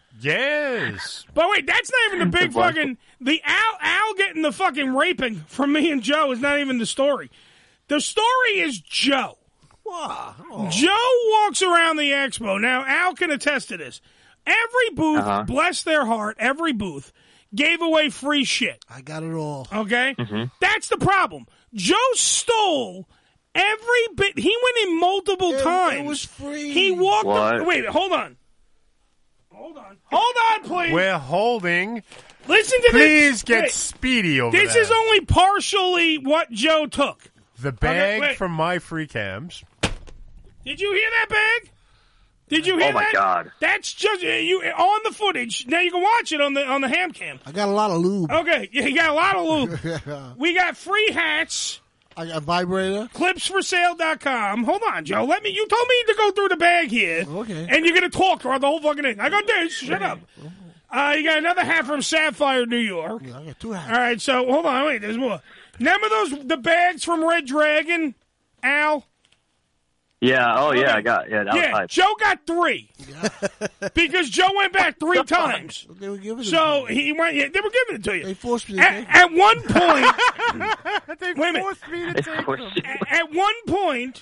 Yes. But wait, that's not even the big fucking the Al getting the fucking raping from me and Joe is not even the story. The story is Joe. Wow. Oh. Joe walks around the expo. Now, Al can attest to this. Every booth, bless their heart, every booth gave away free shit. I got it all. Okay? Mm-hmm. That's the problem. Joe stole every bit. He went in multiple times. It was free. He walked. Wait, hold on. Hold on, please. We're holding. Listen to this. Please get Speedy over This there. is only partially what Joe took. The bag from my free cams. Did you hear that bag? Did you hear that? Oh, my God. That's just you on the footage. Now you can watch it on the ham cam. I got a lot of lube. Okay, you got a lot of lube. We got free hats. I got vibrator. Clipsforsale.com. Hold on, Joe. You told me to go through the bag here. Okay. And you're going to talk throughout the whole fucking thing. I got this. Shut up. You got another hat from Sapphire, New York. Yeah, I got 2 hats. All right, so hold on. Wait, there's more. Remember the bags from Red Dragon, Al? Yeah. Oh, yeah. I got. Yeah. That was hype. Joe got 3 because Joe went back 3 times. They were giving it so to he went. Yeah, they were giving it to you. They forced me to take At one point, they forced me to take them. At one point,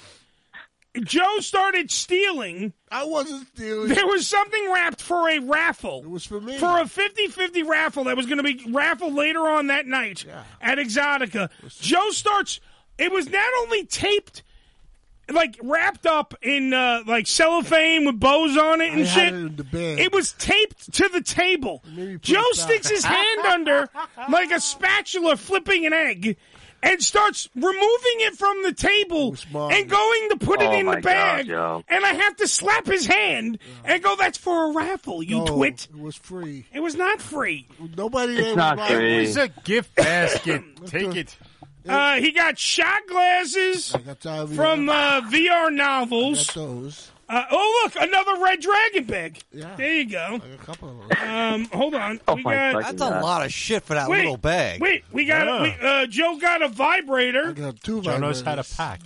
Joe started stealing. I wasn't stealing. There was something wrapped for a raffle. It was for me. For a 50-50 raffle that was going to be raffled later on that night at Exotica. Joe starts. It was not only taped, like wrapped up in like cellophane with bows on it and I shit. had it in the bag. It was taped to the table. Joe sticks his hand under like a spatula flipping an egg and starts removing it from the table and going to put it in the bag. God, and I have to slap his hand and go, that's for a raffle, you twit. It was free. It was not free. Nobody It's not free. It was a gift basket. Take it. He got shot glasses from VR Novels. I got those. Oh, look, another Red Dragon bag. Yeah. There you go. I got a couple of those. Hold on. That's a lot of shit for that little bag. Wait, we got Joe got a vibrator. I got 2 vibrators. Joe knows how to pack.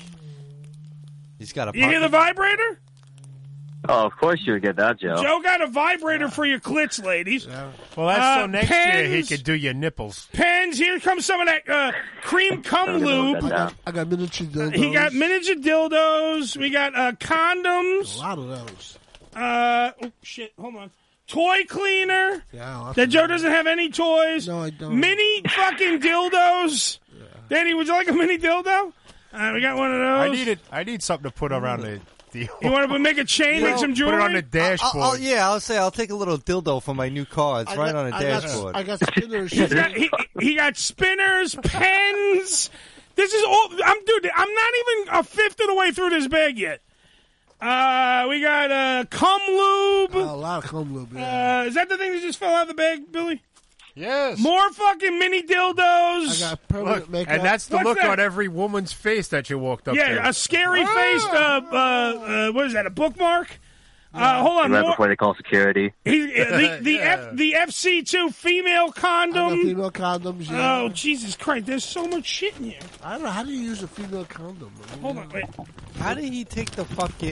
He's got a You hear the vibrator? Oh, of course you would get that, Joe. Joe got a vibrator for your clits, ladies. Well, that's so next year he pens. could do your nipples. Pens. Here comes some of that cream cum lube. I got miniature dildos. He got miniature dildos. We got condoms. A lot of those. Oh, shit. Hold on. toy cleaner. Yeah, that Joe doesn't have any toys. No, I don't. Mini fucking dildos. Danny, would you like a mini dildo? We got one of those. I need something to put around the. You want to make a chain, make some jewelry? Put it on the dashboard. I'll take a little dildo for my new car. It's right on the dashboard. I got spinners. he got spinners, pens. This is all. I'm not even a fifth of the way through this bag yet. We got cum lube. A lot of cum lube. Yeah. Is that the thing that just fell out of the bag, Billy? Yes. More fucking mini dildos. I got permanent makeup. And that's the look on every woman's face that you walked up to. Yeah, a scary faced. What is that? A bookmark? Hold on. Right before they call security. The FC2 female condom. Female condoms. Yeah. Oh, Jesus Christ! There's so much shit in here. I don't know. How do you use a female condom? Hold on, wait. How did he take the fucking?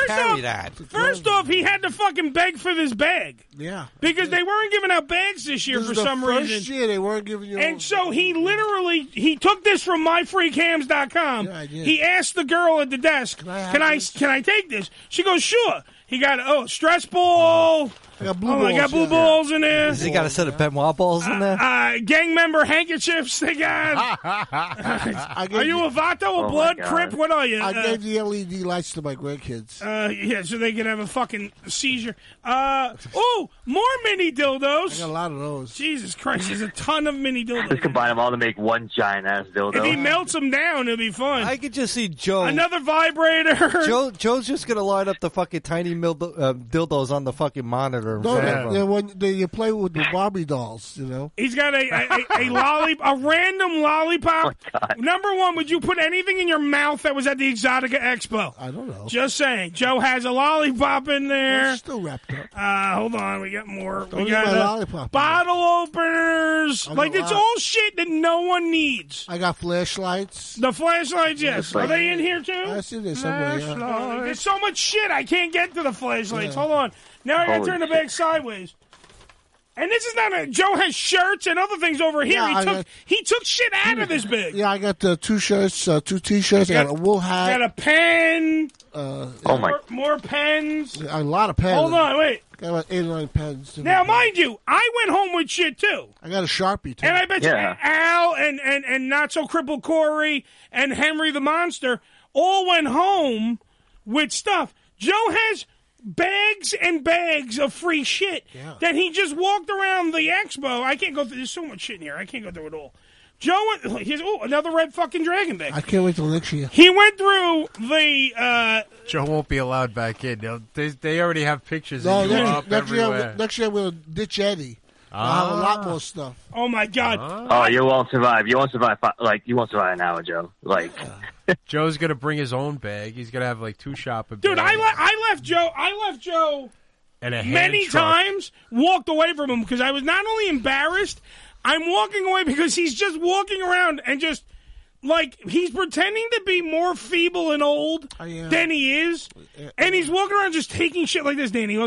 First off, he had to fucking beg for this bag. Yeah. Because they weren't giving out bags this year for some reason. First year they weren't giving you. And so he literally took this from myfreakhams.com. Yeah, I did. He asked the girl at the desk, "Can I take this?" She goes, "Sure." He got stress ball. I got blue balls. I got blue balls in there. Has he got a set of Benoit balls in there? Gang member handkerchiefs they got. Are you a Vato, a blood, Crip? What are you? I gave the LED lights to my grandkids. Yeah, so they can have a fucking seizure. More mini dildos. I got a lot of those. Jesus Christ, there's a ton of mini dildos. Just combine them all to make one giant ass dildo. If he melts them down, it'll be fun. I could just see Joe. Another vibrator. Joe's just gonna line up the fucking tiny dildos on the fucking monitor. No, when you play with the Barbie dolls, you know. He's got a random lollipop. Number one, would you put anything in your mouth that was at the Exotica Expo? I don't know. Just saying. Joe has a lollipop in there. It's still wrapped up. Hold on, we got more. Don't We got eat my lollipop. bottle openers. Like it's all shit that no one needs. I got flashlights. The flashlights, yes. Are they in here too? I see this somewhere. Yeah. There's so much shit. I can't get to the flashlights. Hold on. Now I gotta turn the bag sideways. And this is not Joe has shirts and other things over here. Yeah, he took shit out of this bag. Yeah, I got 2 shirts, 2 T-shirts. I got a wool hat. Got a pen. my! More pens. A lot of pens. Hold on, wait. Got about 8 or 9 pens. Now, mind you, I went home with shit too. I got a Sharpie too. And I bet you Al and Not So Crippled Corey and Henry the Monster all went home with stuff. Joe has bags and bags of free shit that he just walked around the expo. I can't go through. There's so much shit in here. I can't go through it all. Joe went. Here's another red fucking dragon bag. I can't wait till next year. He went through the. Joe won't be allowed back in. They already have pictures No, of you up everywhere. next year we'll ditch Eddie. I'll have a lot more stuff. Oh my God! Oh, you won't survive. You won't survive. You won't survive an hour, Joe. Joe's gonna bring his own bag. He's gonna have 2 shopping bags. Dude, I left Joe. And a many hand truck. times walked away from him because I was not only embarrassed, I'm walking away because he's just walking around and just he's pretending to be more feeble and old than he is, and he's walking around just taking shit like this, Danny.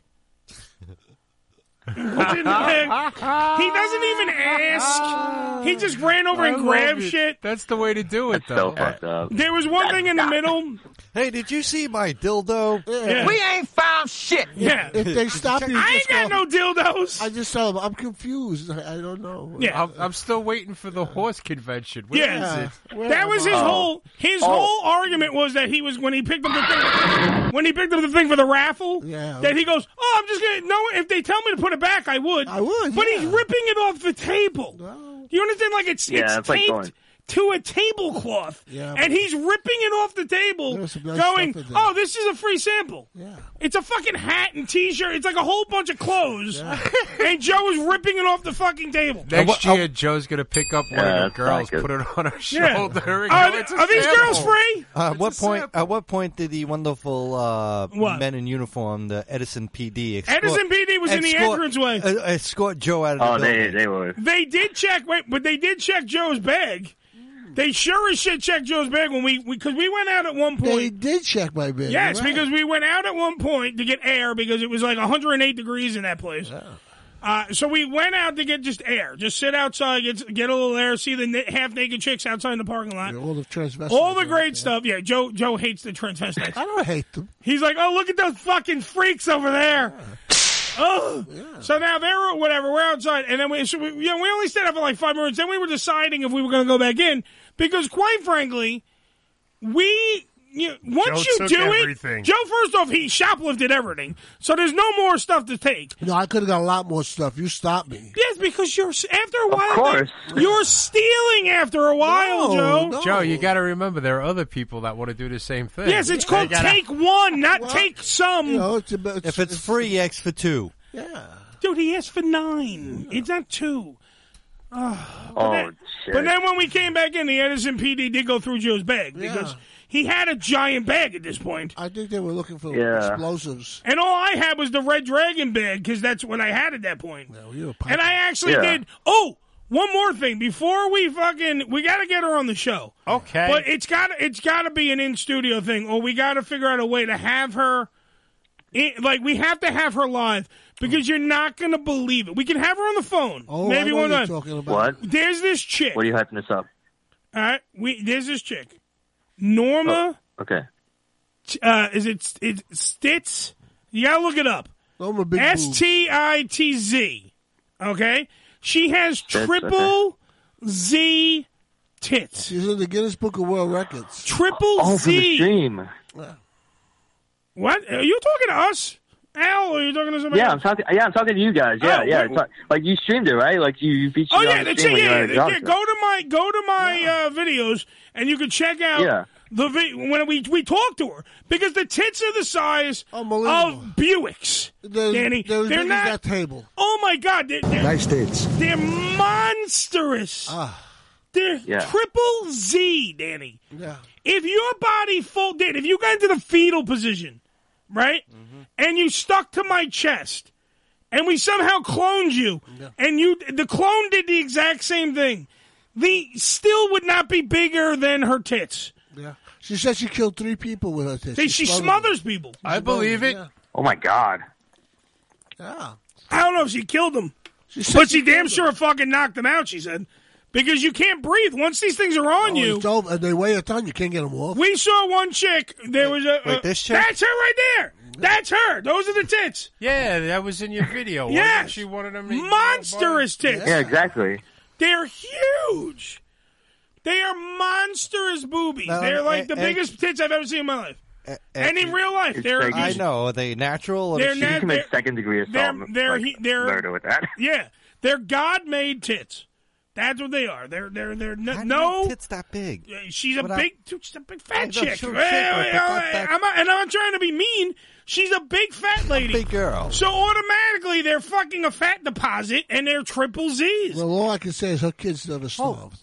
He doesn't even ask. He just ran over and grabbed shit. That's the way to do it, though. So fucked up. There was one thing in the middle. Hey, did you see my dildo? Yeah. We ain't found shit. Yeah. If they stop you, I ain't got no dildos. I just tell them I'm confused. I don't know. Yeah. I'm still waiting for the horse convention. Where is it? That was his whole argument was that he was when he picked up the thing for the raffle. That he goes, I'm just gonna if they tell me to put it back, I would. But he's ripping it off the table. You understand? It's taped to a tablecloth, and he's ripping it off the table, going, this is a free sample. It's a fucking hat and T-shirt. It's like a whole bunch of clothes, and Joe is ripping it off the fucking table. Next year, Joe's going to pick up one of the girls, put it on her shoulder. Are these girls free? At what point did the wonderful men in uniform, the Edison PD, Edison PD was in the entranceway. Escort Joe out of the building? They were. They did check. But they did check Joe's bag. They sure as shit checked Joe's bag when because we went out at one point. They did check my bag. Yes, right. because we went out at one point to get air because it was 108 degrees in that place. So we went out to get just air, just sit outside, get a little air, see the half naked chicks outside in the parking lot. All the transvestites. All the great stuff. Yeah, Joe hates the transvestites. I don't hate them. He's like, oh, look at those fucking freaks over there. Oh, so now they're whatever. We're outside, and then we only stayed up for like 5 minutes. Then we were deciding if we were going to go back in because, quite frankly, once Joe you took do everything. it, Joe. First off, he shoplifted everything, so there's no more stuff to take. No, I could have got a lot more stuff. You stopped me. Yes, because after a while, course. you're stealing after a while, Joe. no. Joe, you got to remember there are other people that want to do the same thing. Yes, it's called take one, not take some. If it's free, he asks for 2. Yeah. Dude, he asked for 9. It's not 2. shit. But then when we came back in, the Edison PD did go through Joe's bag because he had a giant bag at this point. I think they were looking for Yeah. explosives. And all I had was the Red Dragon bag because that's what I had at that point. And I actually Yeah. did. Oh, one more thing before we got to get her on the show. Okay. But it's got to be an in-studio thing, or we got to figure out a way to have her. We have to have her live because you're not going to believe it. We can have her on the phone. Oh, maybe I know one what time. you're talking about. What? There's this chick. What are you hyping this up? All right, there's this chick, Norma. Okay. Is it Stitz? You gotta look it up. Norma Big STITZ. Okay, she has triple Z tits. She's in the Guinness Book of World Records. Triple Oh, for the Z. stream. What? Are you talking to us, Al? Or are you talking to somebody? Yeah, else? I'm talking to you guys. Yeah, Oh, yeah. wait, It's like you streamed it, right? Like you featured Oh it yeah, on the that's stream it. when you were Yeah, at the yeah. doctor. Go to my videos, and you can check out Yeah. the when we talked to her because the tits are the size of Buicks. Danny, They're as they're big not. as that table. Oh my God, they're Nice tits. they're monstrous. They're Yeah. triple Z, Danny. Yeah. If your body folded, if you got into the fetal position, right, and you stuck to my chest, and we somehow cloned you, and the clone did the exact same thing, the still would not be bigger than her tits. Yeah. She said she killed 3 people with her tits. She smothers people. I believe it. Yeah. Oh my God. Yeah. I don't know if she killed them, but she damn sure fucking knocked them out, she said. Because you can't breathe. Once these things are on you. It's over, and they weigh a ton. You can't get them off. We saw one chick. There was this chick? That's her right there. That's her. Those are the tits. Yeah, that was in your video. Yes. Wasn't she one of them? Monstrous tits. Yeah, exactly. They're huge. They are monstrous boobies. No, They're like the and- biggest tits I've ever seen in my life. And in real life, It's they're. like- I know. Are they natural? Or They're You can commit second degree assault. they're murder with that. Yeah, they're God-made tits. That's what they are. They're How do no. you have tits that big? She's a Without- big fat I know, chick. sure, I'm not trying to be mean. She's a big fat lady. Big girl. So automatically they're fucking a fat deposit and they're triple Z's. Well, all I can say is her kids never starved.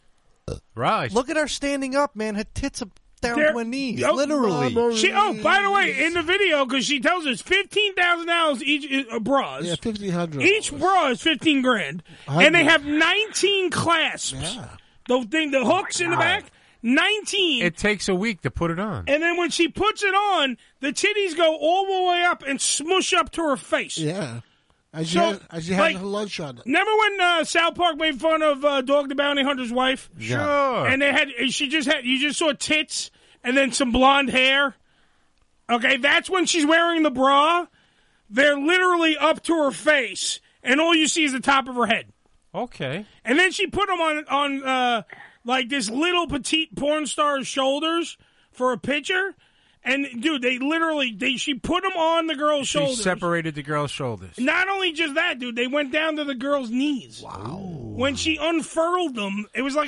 Right. Look at her standing up, man. Her tits are down They're- to her knees, Oh, literally. By the way, in the video, because she tells us $15,000 each bras. Yeah, 1,500. Each bra is $15,000, and they have 19 clasps. The hooks in the back, 19. It takes a week to put it on. And then when she puts it on, the titties go all the way up and smush up to her face. Yeah. As So, you had her lunch on it. Remember when South Park made fun of Dog the Bounty Hunter's wife? Sure. And you just saw tits and then some blonde hair. Okay, that's when she's wearing the bra. They're literally up to her face, and all you see is the top of her head. Okay. And then she put them on like this little petite porn star's shoulders for a picture. And dude, she put them on the girl's She shoulders. separated the girl's shoulders. Not only just that, dude, they went down to the girl's knees. Wow. When she unfurled them, it was like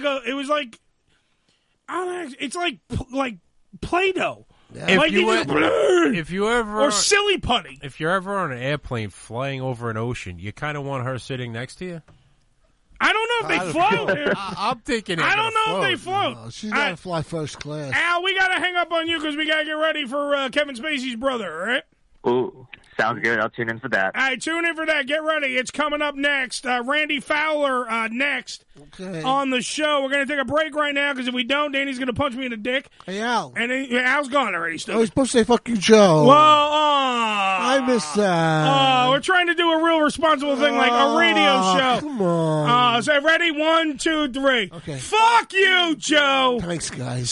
I don't know, it's like Play-Doh. If Like you they just- if you ever or silly putty. If you're ever on an airplane flying over an ocean, you kind of want her sitting next to you. I don't know if they float. I'm thinking. I don't know if they float. No, she's got to fly first class. Al, we got to hang up on you because we got to get ready for Kevin Spacey's brother, all right? Ooh, sounds good. I'll tune in for that. All right, tune in for that. Get ready. It's coming up next. Randy Fowler next on the show. We're going to take a break right now because if we don't, Danny's going to punch me in the dick. Hey, Al. And Al's gone already. I was supposed to say fuck you, Joe. Well, I missed that. we're trying to do a real responsible thing like a radio show. Come on. So ready? 1, 2, 3. Okay. Fuck you, Joe. Thanks, guys.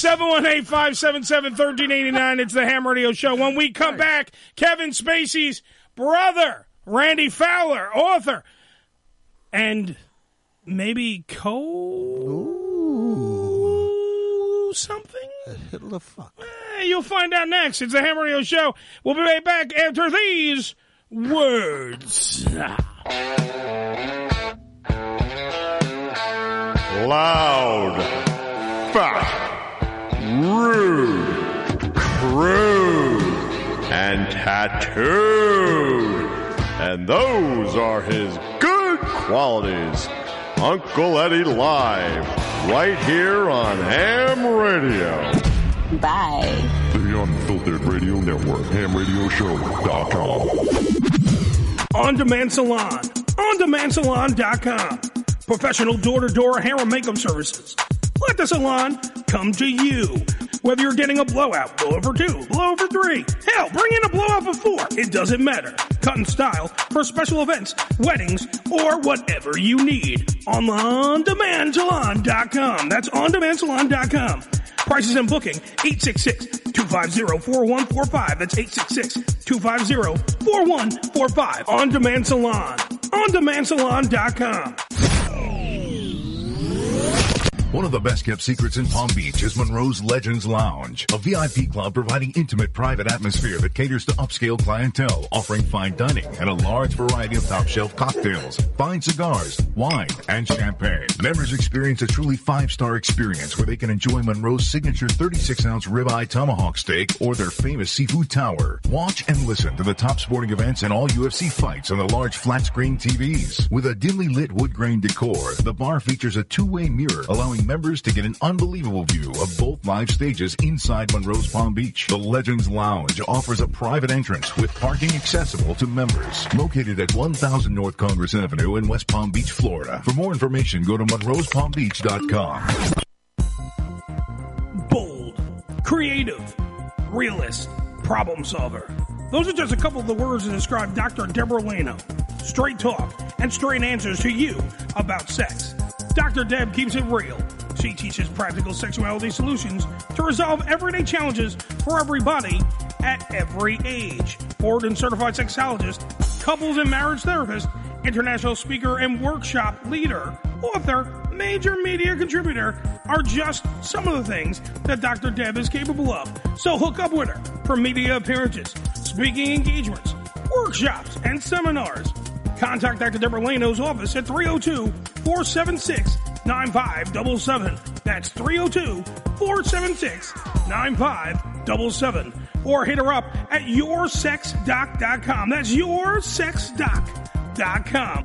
718-577-1389. It's the Ham Radio Show. When we come back, Kevin Spacey's brother Randy Fowler, author, and maybe something? Hitler fuck. You'll find out next. It's the Ham Radio Show. We'll be right back after these words. Loud, fat, rude, crude, and tattooed. And those are his good qualities. Uncle Eddie Live, right here on Ham Radio. Bye. The Unfiltered Radio Network, hamradioshow.com. On Demand Salon, OnDemandSalon.com. Professional door-to-door hair and makeup services. Let the salon come to you. Whether you're getting a blowout, blowover 2, blowover 3, hell, bring in a blowout for 4. It doesn't matter. Cut and style for special events, weddings, or whatever you need. On OnDemandSalon.com. That's OnDemandSalon.com. Prices and booking, 866-250-4145. That's 866-250-4145. On Demand Salon. OnDemandSalon.com. One of the best-kept secrets in Palm Beach is Monroe's Legends Lounge, a VIP club providing intimate private atmosphere that caters to upscale clientele, offering fine dining and a large variety of top-shelf cocktails, fine cigars, wine, and champagne. Members experience a truly 5-star experience where they can enjoy Monroe's signature 36-ounce ribeye tomahawk steak or their famous seafood tower. Watch and listen to the top sporting events and all UFC fights on the large flat-screen TVs. With a dimly lit wood grain decor, the bar features a two-way mirror allowing members to get an unbelievable view of both live stages inside Monroe's Palm Beach. The Legends Lounge offers a private entrance with parking accessible to members. Located at 1000 North Congress Avenue in West Palm Beach, Florida. For more information, go to monroespalmbeach.com. Bold, creative, realist, problem solver. Those are just a couple of the words to describe Dr. Deborah Leno. Straight talk and straight answers to you about sex. Dr. Deb keeps it real. She teaches practical sexuality solutions to resolve everyday challenges for everybody at every age. Board and certified sexologist, couples and marriage therapist, international speaker and workshop leader, author, major media contributor are just some of the things that Dr. Deb is capable of. So hook up with her for media appearances, speaking engagements, workshops, and seminars. Contact Dr. Deborah Leno's office at 302-476-9577. That's 302-476-9577. Or hit her up at yoursexdoc.com. That's yoursexdoc.com.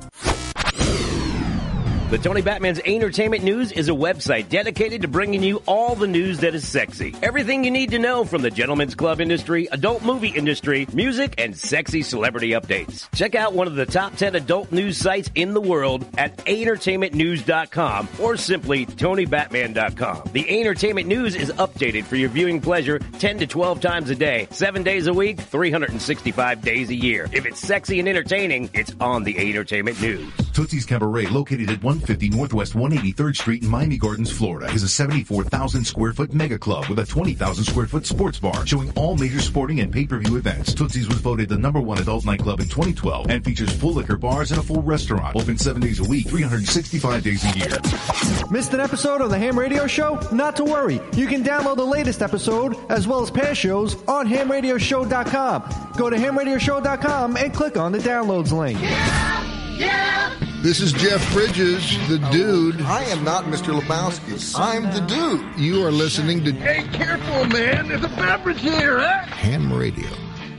The Tony Batman's Entertainment News is a website dedicated to bringing you all the news that is sexy. Everything you need to know from the gentlemen's club industry, adult movie industry, music, and sexy celebrity updates. Check out one of the top 10 adult news sites in the world at entertainmentnews.com or simply TonyBatman.com. The Entertainment News is updated for your viewing pleasure 10 to 12 times a day, 7 days a week, 365 days a year. If it's sexy and entertaining, it's on the Entertainment News. Tootsie's Cabaret, located at 150 Northwest 183rd Street in Miami Gardens, Florida, is a 74,000 square foot mega club with a 20,000 square foot sports bar showing all major sporting and pay-per-view events. Tootsie's was voted the #1 adult nightclub in 2012 and features full liquor bars and a full restaurant. Open 7 days a week, 365 days a year. Missed an episode of the Ham Radio Show? Not to worry. You can download the latest episode as well as past shows on hamradioshow.com. Go to hamradioshow.com and click on the downloads link. Yeah! This is Jeff Bridges, the dude. I am not Mr. Lebowski. I'm the dude. You are listening to... Hey, careful, man. There's a beverage here, huh? Ham Radio.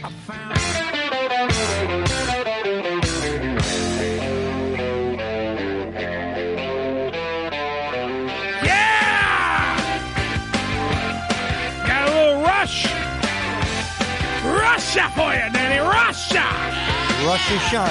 Yeah! Got a little Rush. Russia for you, Danny. Russia. Russia shot.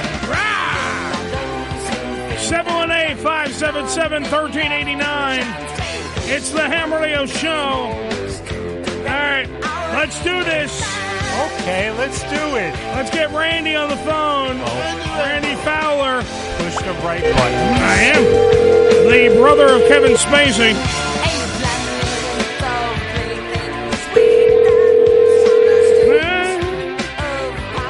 718-577-1389. It's the Ham Radio Show. All right, let's do this. Okay, let's do it. Let's get Randy on the phone. Randy Fowler. Push the right button. I am. The brother of Kevin Spacey.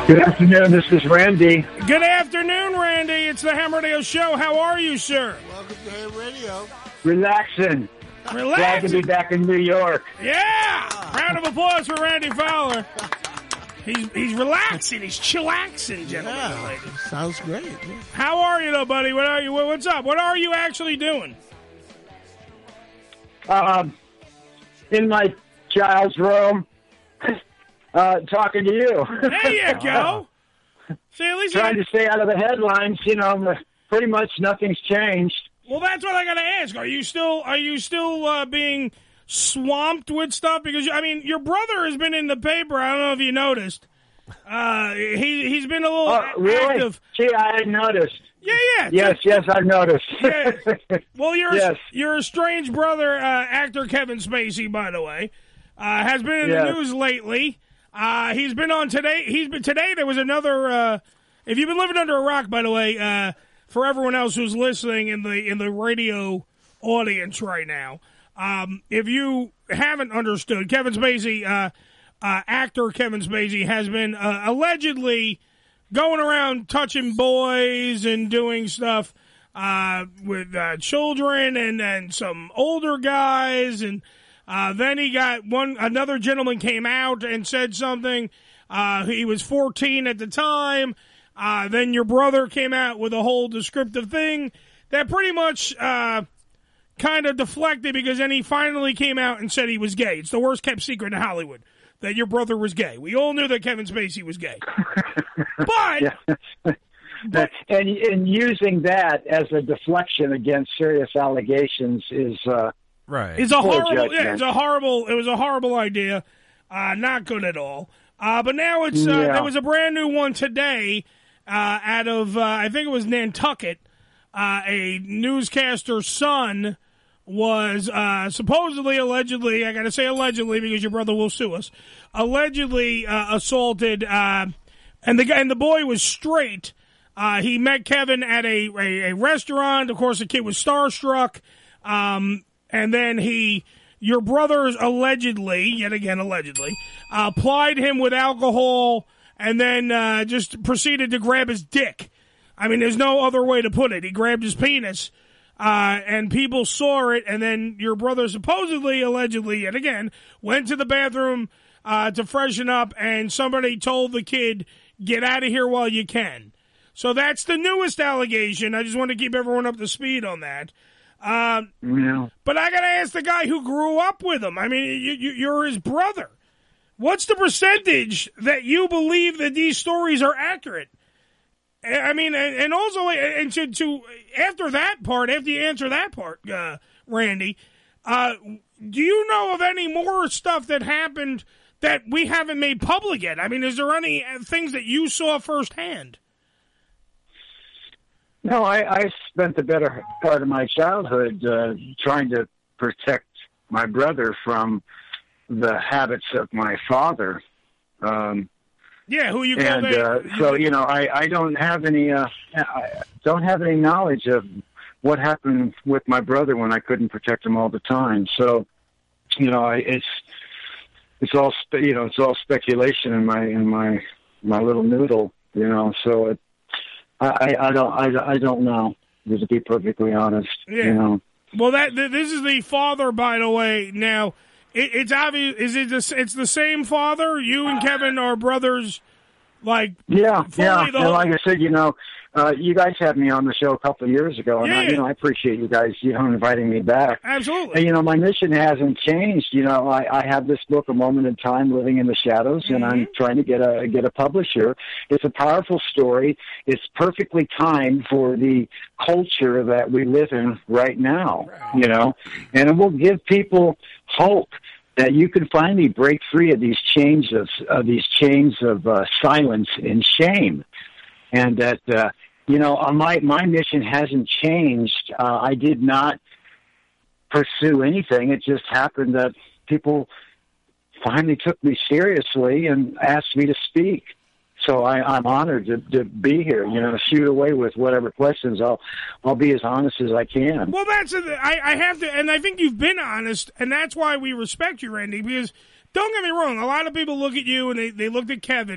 Good afternoon. This is Randy. Good afternoon, Randy. It's the Ham Radio Show. How are you, sir? Welcome to Ham Radio. Relaxing. Glad to be back in New York. Yeah! Round of applause for Randy Fowler. He's relaxing. He's chillaxing, gentlemen and ladies. Sounds great. Yeah. How are you, though, buddy? What are you? What's up? What are you actually doing? In my child's room, talking to you. There you go. See, at least trying to stay out of the headlines. Pretty much nothing's changed. Well, that's what I got to ask. Are you still being swamped with stuff? Because your brother has been in the paper. I don't know if you noticed. He's been a little really? active. Gee, I hadn't noticed. Yeah. Yes, I've noticed. Yeah. Well, your estranged brother, actor Kevin Spacey, by the way, has been in the news lately. He's been on today. Today. There was another. If you've been living under a rock, by the way, for everyone else who's listening in the radio audience right now, if you haven't understood, Kevin Spacey, actor Kevin Spacey, has been allegedly going around touching boys and doing stuff with children and some older guys, and then he got another gentleman came out and said something. He was 14 at the time. Then your brother came out with a whole descriptive thing that pretty much kind of deflected, because then he finally came out and said he was gay. It's the worst kept secret in Hollywood that your brother was gay. We all knew that Kevin Spacey was gay. But and using that as a deflection against serious allegations is right. It's a horrible. Yeah, it was a horrible idea. Not good at all. But now it's there was a brand new one today out of I think it was Nantucket. A newscaster's son was supposedly, allegedly, I got to say allegedly because your brother will sue us, allegedly assaulted, and the boy was straight. He met Kevin at a restaurant. Of course, the kid was starstruck. And then your brother allegedly, yet again allegedly, plied him with alcohol and then just proceeded to grab his dick. I mean, there's no other way to put it. He grabbed his penis, and people saw it, and then your brother supposedly, allegedly, yet again, went to the bathroom to freshen up, and somebody told the kid, get out of here while you can. So that's the newest allegation. I just want to keep everyone up to speed on that. But I got to ask the guy who grew up with him. I mean, you're his brother. What's the percentage that you believe that these stories are accurate? I mean, and also, and to after that part, after you answer that part, Randy, do you know of any more stuff that happened that we haven't made public yet? I mean, is there any things that you saw firsthand? No, I spent the better part of my childhood trying to protect my brother from the habits of my father. Who you call I don't have any knowledge of what happened with my brother when I couldn't protect him all the time. So, it's all it's all speculation in my little noodle. So I don't know, to be perfectly honest. Yeah. Well, this is the father, by the way. Now, it's obvious. It's the same father? You and Kevin are brothers, like yeah. And like I said, you guys had me on the show a couple of years ago, and I appreciate you guys, inviting me back. Absolutely. And, my mission hasn't changed. I have this book, A Moment in Time, Living in the Shadows, and I'm trying to get a publisher. It's a powerful story. It's perfectly timed for the culture that we live in right now, and it will give people hope that you can finally break free of these chains of silence and shame, and that my mission hasn't changed. I did not pursue anything. It just happened that people finally took me seriously and asked me to speak. So I'm honored to be here. Shoot away with whatever questions. I'll be as honest as I can. Well, I have to, and I think you've been honest, and that's why we respect you, Randy. Because don't get me wrong, a lot of people look at you and they looked at Kevin,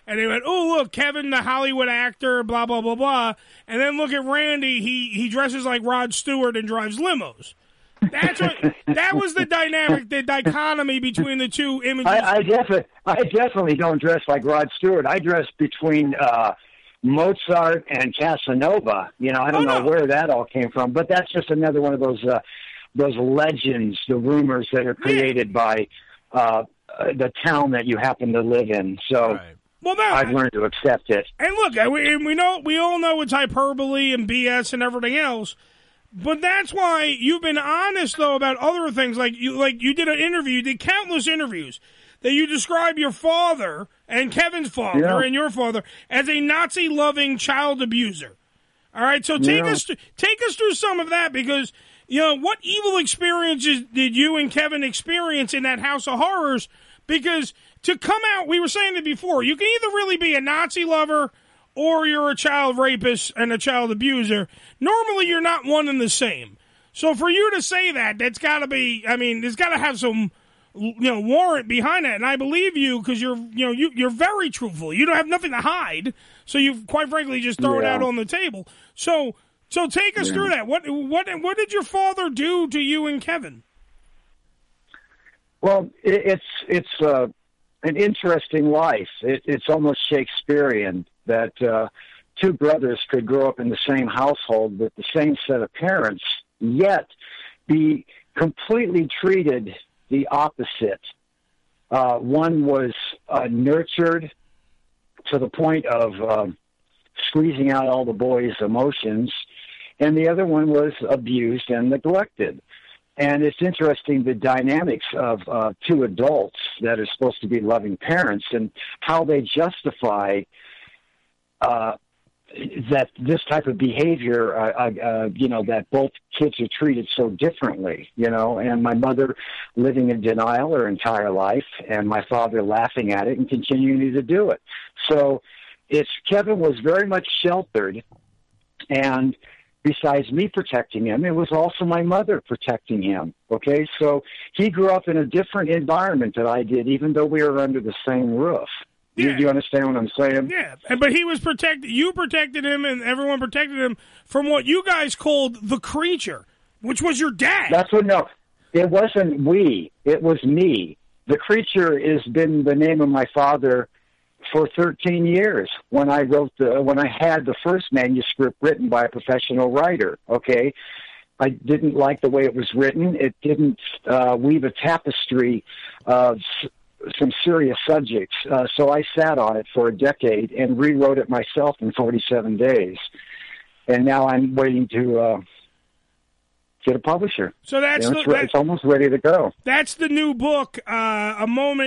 and they went, "Oh, look, Kevin, the Hollywood actor, blah blah blah blah," and then look at Randy. He dresses like Rod Stewart and drives limos. That was the dynamic, the dichotomy between the two images. I definitely don't dress like Rod Stewart. I dress between Mozart and Casanova. I don't know where that all came from, but that's just another one of those legends, the rumors that are created by the town that you happen to live in. So I've learned to accept it. And look, we all know it's hyperbole and BS and everything else. But that's why you've been honest, though, about other things. Like you did an interview, you did countless interviews, that you describe your father and Kevin's father and your father as a Nazi-loving child abuser. All right, so take us through some of that, because what evil experiences did you and Kevin experience in that House of Horrors? Because to come out, we were saying it before, you can either really be a Nazi lover or you're a child rapist and a child abuser. Normally, you're not one and the same. So for you to say that, that's got to be, there's got to have some, warrant behind that. And I believe you, because you're very truthful. You don't have nothing to hide. So you've, quite frankly, just throw it out on the table. So take us through that. What did your father do to you and Kevin? Well, it's an interesting life. It's almost Shakespearean that two brothers could grow up in the same household with the same set of parents, yet be completely treated the opposite. One was nurtured to the point of squeezing out all the boys' emotions, and the other one was abused and neglected. And it's interesting, the dynamics of two adults that are supposed to be loving parents and how they justify that this type of behavior, that both kids are treated so differently, and my mother living in denial her entire life, and my father laughing at it and continuing to do it. So Kevin was very much sheltered, and besides me protecting him, it was also my mother protecting him, okay? So he grew up in a different environment than I did, even though we were under the same roof. Yeah. Do you understand what I'm saying? Yeah, but he was protected. You protected him, and everyone protected him from what you guys called the creature, which was your dad. No, it wasn't we. It was me. The creature has been the name of my father for 13 years when I had the first manuscript written by a professional writer, okay? I didn't like the way it was written. It didn't weave a tapestry of some serious subjects. So I sat on it for a decade and rewrote it myself in 47 days. And now I'm waiting to get a publisher. So that's it's almost ready to go. That's the new book, A Moment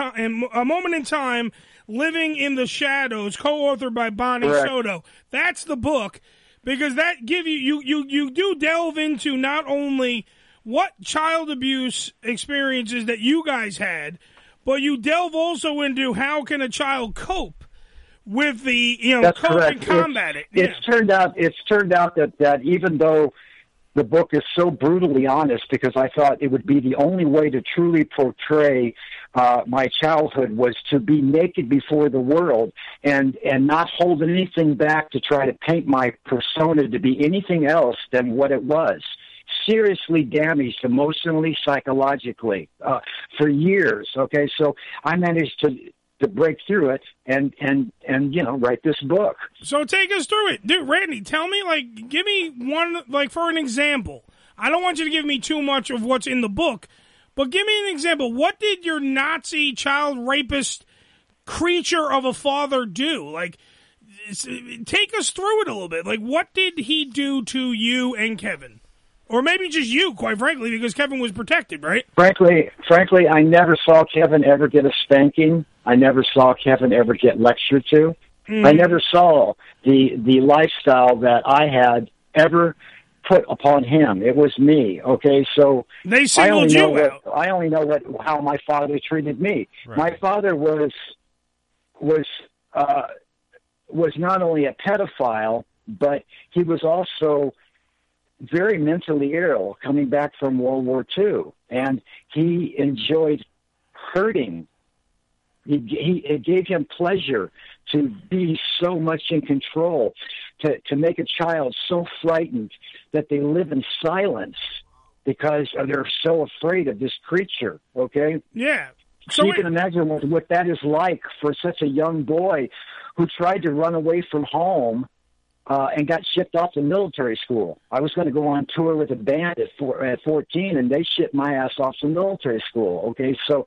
in Time, Living in the Shadows, co-authored by Bonnie Correct. Soto. That's the book, because that give you do delve into not only what child abuse experiences that you guys had, but you delve also into how can a child cope with the That's cope correct. and combat it. It's turned out that even though the book is so brutally honest, because I thought it would be the only way to truly portray my childhood was to be naked before the world and not hold anything back to try to paint my persona to be anything else than what it was. Seriously damaged emotionally, psychologically, for years. Okay, so I managed to break through it and write this book. So take us through it, dude. Randy, tell me, give me one, for an example. I don't want you to give me too much of what's in the book, but give me an example. What did your Nazi child rapist creature of a father do? Take us through it a little bit. What did he do to you and Kevin? Or maybe just you, quite frankly, because Kevin was protected, right? Frankly, I never saw Kevin ever get a spanking. I never saw Kevin ever get lectured to. Mm. I never saw the lifestyle that I had ever put upon him. It was me, okay? So they singled you out. I only know how my father treated me. Right. My father was not only a pedophile, but he was also very mentally ill coming back from World War II. And he enjoyed hurting It gave him pleasure to be so much in control, to make a child so frightened that they live in silence because they're so afraid of this creature, okay? Yeah. So you can imagine what that is like for such a young boy who tried to run away from home and got shipped off to military school. I was going to go on tour with a band at 14, and they shipped my ass off to military school, okay? So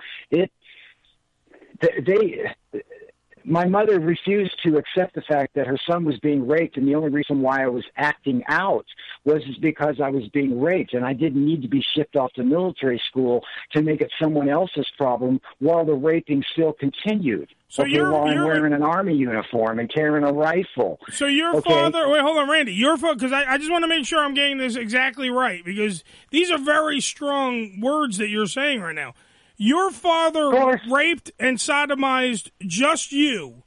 my mother refused to accept the fact that her son was being raped, and the only reason why I was acting out was because I was being raped, and I didn't need to be shipped off to military school to make it someone else's problem while the raping still continued. So while I'm wearing an Army uniform and carrying a rifle. So your father... Wait, hold on, Randy. Your father... Because I just want to make sure I'm getting this exactly right, because these are very strong words that you're saying right now. Your father raped and sodomized just you.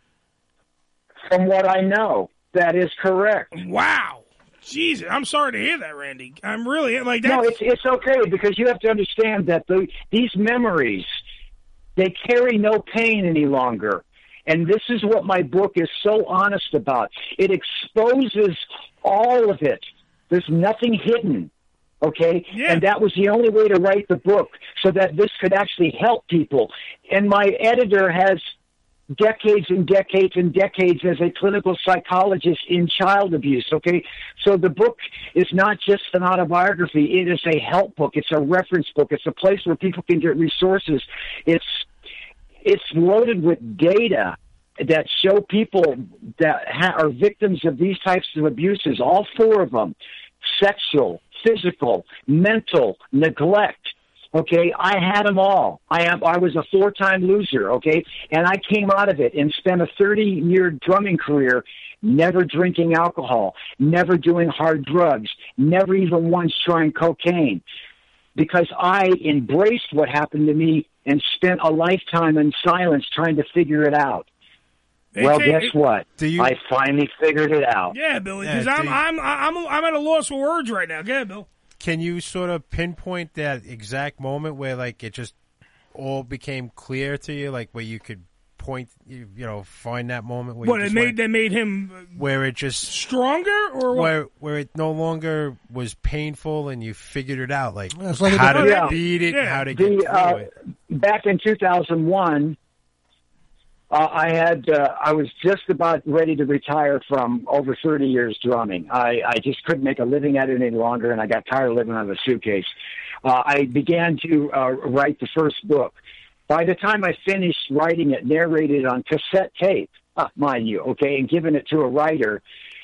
From what I know, that is correct. Wow. Jesus, I'm sorry to hear that, Randy. I'm really like that. No, it's okay, because you have to understand that these memories, they carry no pain any longer. And this is what my book is so honest about. It exposes all of it. There's nothing hidden. Okay? Yeah. And that was the only way to write the book, so that this could actually help people. And my editor has decades and decades and decades as a clinical psychologist in child abuse, okay? So the book is not just an autobiography. It is a help book. It's a reference book. It's a place where people can get resources. It's loaded with data that show people that are victims of these types of abuses, all four of them: sexual, physical, mental, neglect. Okay, I had them all. I was a 4-time loser. Okay, and I came out of it and spent a 30-year drumming career, never drinking alcohol, never doing hard drugs, never even once trying cocaine, because I embraced what happened to me and spent a lifetime in silence trying to figure it out. Well, guess what? I finally figured it out. Yeah, Billy, because I'm at a loss for words right now. Go ahead, Bill. Can you sort of pinpoint that exact moment where, like, it just all became clear to you, like where you could point, find that moment where that made him where it just stronger, or where it no longer was painful and you figured it out, like like how to beat it, how to get through it. Back in 2001. I was just about ready to retire from over 30 years drumming. I just couldn't make a living at it any longer, and I got tired of living out of a suitcase. I began to write the first book. By the time I finished writing it, narrated on cassette tape, mind you, okay, and given it to a writer,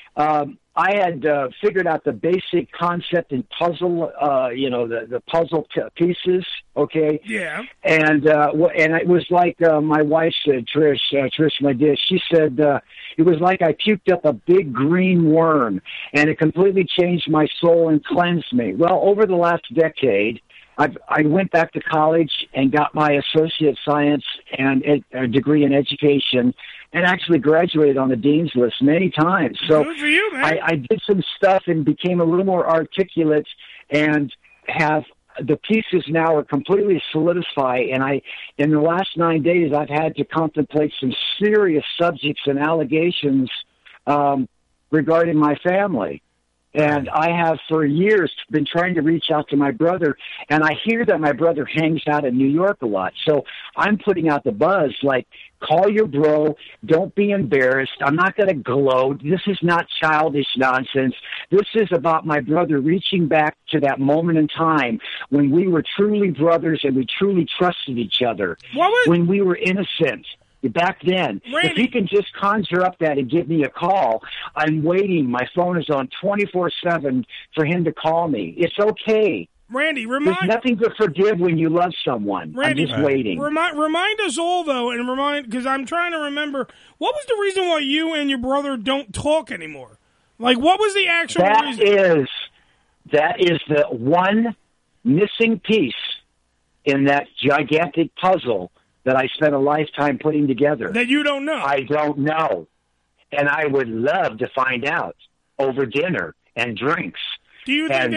I had figured out the basic concept and puzzle, the puzzle pieces, okay? Yeah. And it was like my wife said, Trish, my dish, she said, it was like I puked up a big green worm, and it completely changed my soul and cleansed me. Well, over the last decade, I went back to college and got my associate science and a degree in education, and actually graduated on the dean's list many times. So good for you, man. I did some stuff and became a little more articulate, and have the pieces now are completely solidified. And in the last 9 days, I've had to contemplate some serious subjects and allegations regarding my family. And I have for years been trying to reach out to my brother, and I hear that my brother hangs out in New York a lot. So I'm putting out the buzz, like, call your bro, don't be embarrassed. I'm not going to gloat. This is not childish nonsense. This is about my brother reaching back to that moment in time when we were truly brothers and we truly trusted each other, when we were innocent. Back then, Randy, if he can just conjure up that and give me a call, I'm waiting. My phone is on 24/7 for him to call me. It's okay. Randy, there's nothing to forgive when you love someone. Randy, I'm just waiting. Remind us all, though, and because I'm trying to remember, what was the reason why you and your brother don't talk anymore? Like, what was the actual reason? That is the one missing piece in that gigantic puzzle that I spent a lifetime putting together. That you don't know. I don't know. And I would love to find out over dinner and drinks. Do you think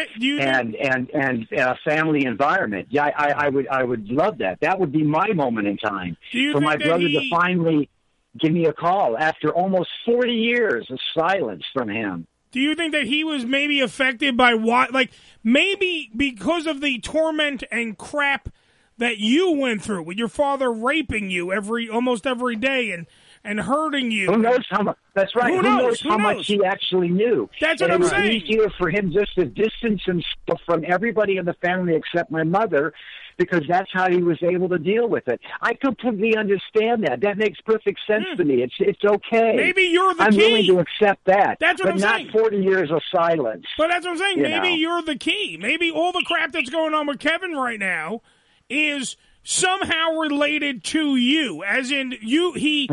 and a family environment. Yeah, I would love that. That would be my moment in time for my brother to finally give me a call after almost 40 years of silence from him. Do you think that he was maybe affected by maybe because of the torment and crap that you went through with your father raping you almost every day and hurting you? Who knows how much? That's right. Who knows how much he actually knew? That's what I'm saying. It was easier for him just to distance himself from everybody in the family except my mother, because that's how he was able to deal with it. I completely understand that. That makes perfect sense to me. It's okay. Maybe you're the I'm key. willing to accept that. That's what I'm saying. But not 40 years of silence. But that's what I'm saying. Maybe you're the key. Maybe all the crap that's going on with Kevin right now is somehow related to you, as in he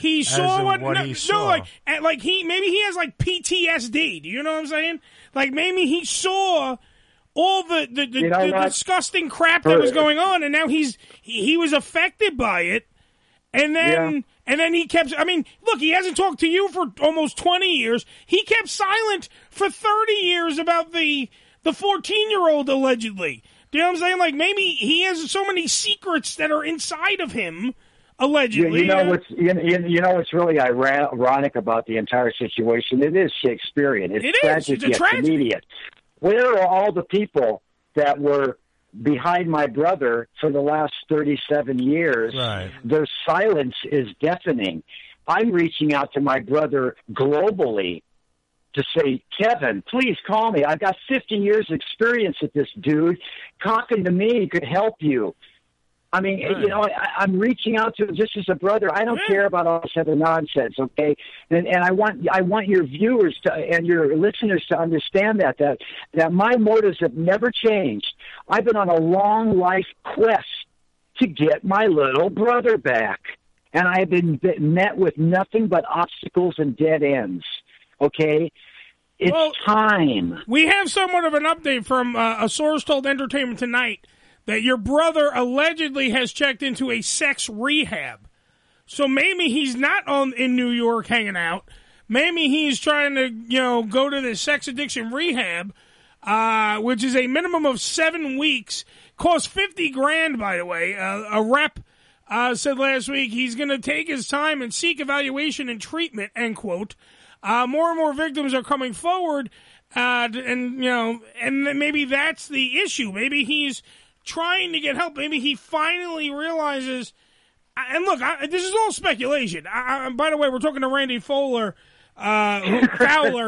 saw what he saw. Like he has like PTSD. Do you know what I'm saying? Like maybe he saw all the disgusting crap that was going on, and now he was affected by it, and then he kept. I mean, look, he hasn't talked to you for almost 20 years. He kept silent for 30 years about the 14-year-old allegedly. Do you know what I'm saying? Like, maybe he has so many secrets that are inside of him, allegedly. You know what's really ironic about the entire situation? It is Shakespearean. It's tragic yet comedian. Where are all the people that were behind my brother for the last 37 years? Right. Their silence is deafening. I'm reaching out to my brother globally to say, Kevin, please call me. I've got 50 years experience with this dude. Talking to me could help you. I mean, I'm reaching out to him just as a brother. I don't care about all this other nonsense, okay? And I want your viewers and your listeners to understand that my motives have never changed. I've been on a long life quest to get my little brother back, and I've been met with nothing but obstacles and dead ends. Okay, it's time. We have somewhat of an update from a source told Entertainment Tonight that your brother allegedly has checked into a sex rehab. So maybe he's not in New York hanging out. Maybe he's trying to, go to the sex addiction rehab, which is a minimum of 7 weeks. Costs $50,000, by the way. A rep said last week he's going to take his time and seek evaluation and treatment, end quote. More and more victims are coming forward, and maybe that's the issue. Maybe he's trying to get help. Maybe he finally realizes. And look, this is all speculation. By the way, we're talking to Randy Fowler, Fowler,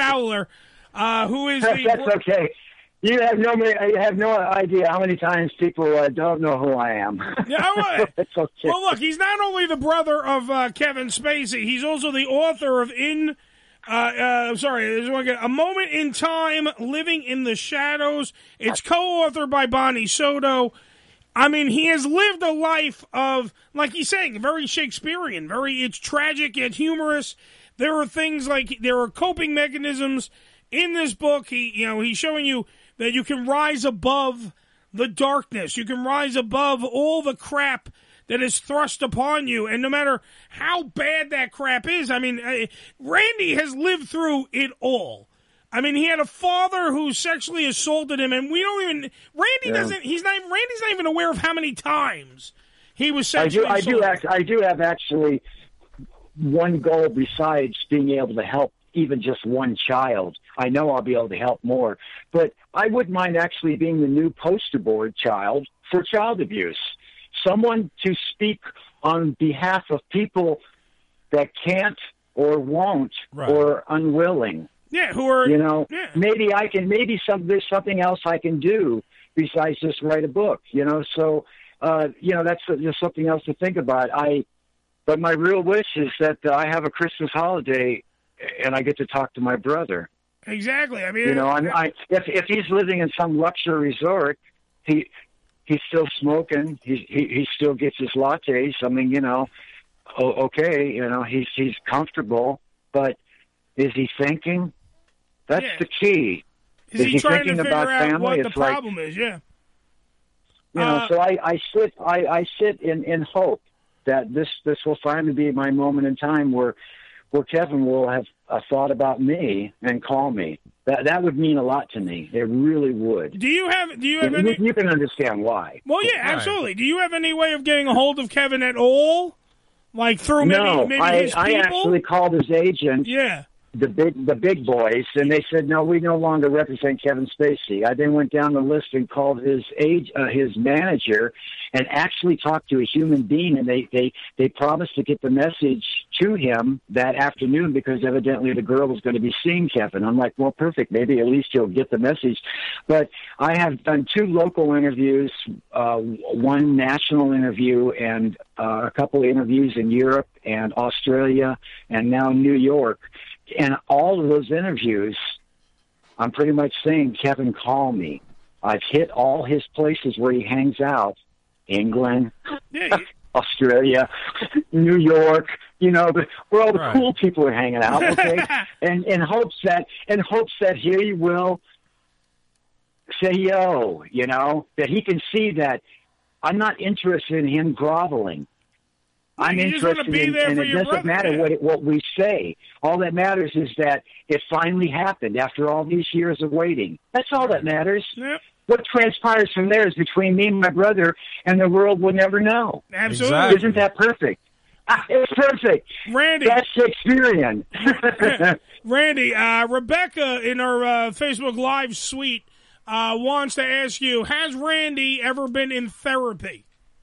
who is That's okay. You have no idea how many times people don't know who I am. It's okay. Well, look, he's not only the brother of Kevin Spacey, he's also the author of A Moment in Time, Living in the Shadows. It's co-authored by Bonnie Soto. I mean, he has lived a life of, like he's saying, very Shakespearean. It's tragic yet humorous. There are things there are coping mechanisms in this book. He's showing you that you can rise above the darkness. You can rise above all the crap that is thrust upon you. And no matter how bad that crap is, I mean, Randy has lived through it all. I mean, he had a father who sexually assaulted him, and we don't even, Randy's not even aware of how many times he was sexually assaulted. I do have actually one goal besides being able to help even just one child. I know I'll be able to help more, but I wouldn't mind actually being the new poster board child for child abuse. Someone to speak on behalf of people that can't or won't or unwilling. Yeah, who are maybe there's something else I can do besides just write a book. So that's just something else to think about. But my real wish is that I have a Christmas holiday and I get to talk to my brother. Exactly. I mean, if he's living in some luxury resort, he's still smoking. He still gets his lattes. I mean, he's comfortable, but is he thinking? That's the key. Is he trying thinking to figure about out family? what the problem is? Yeah. So I sit in hope that this will finally be my moment in time where where Kevin will have a thought about me and call me. That would mean a lot to me. It really would. Do you have any? You can understand why. Well, yeah, absolutely. Do you have any way of getting a hold of Kevin at all? Like through maybe his people? I actually called his agent. Yeah. The big boys, and they said, no, we no longer represent Kevin Spacey. I then went down the list and called his manager and actually talked to a human being, and they promised to get the message to him that afternoon because evidently the girl was going to be seeing Kevin. I'm like, well, perfect. Maybe at least he'll get the message. But I have done 2 local interviews, 1 national interview, and a couple of interviews in Europe and Australia and now New York. And all of those interviews, I'm pretty much saying, Kevin, call me. I've hit all his places where he hangs out. England, Australia, New York, where all the cool people are hanging out, okay? and in hopes that he will say yo, that he can see that I'm not interested in him groveling. I'm interested in, and it doesn't matter what we say. All that matters is that it finally happened after all these years of waiting. That's all that matters. Yep. What transpires from there is between me and my brother, and the world will never know. Absolutely. Exactly. Isn't that perfect? It's perfect. Randy. That's Shakespearean. Randy, Rebecca in our Facebook Live suite wants to ask you, has Randy ever been in therapy?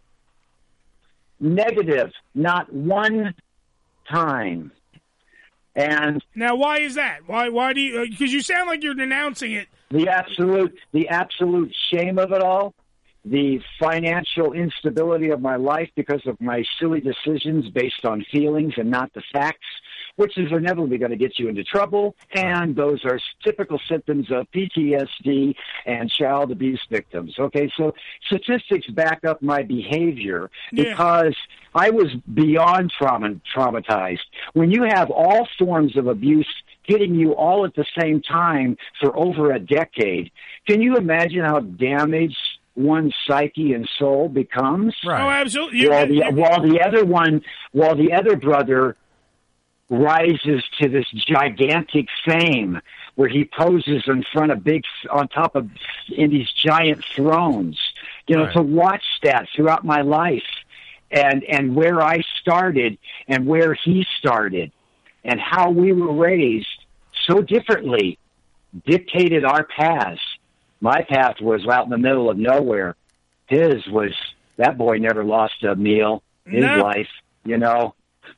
Negative, not one time. And now, why is that? Why do you? Because you sound like you're denouncing it. The absolute shame of it all, the financial instability of my life because of my silly decisions based on feelings and not the facts, which is inevitably going to get you into trouble. And those are typical symptoms of PTSD and child abuse victims. Okay, so statistics back up my behavior because I was beyond traumatized. When you have all forms of abuse hitting you all at the same time for over a decade, can you imagine how damaged one's psyche and soul becomes? Right. Oh, absolutely. While the other brother rises to this gigantic fame where he poses in front of in these giant thrones. To watch that throughout my life and where I started and where he started and how we were raised so differently dictated our paths. My path was out in the middle of nowhere. His was, that boy never lost a meal in his life, No,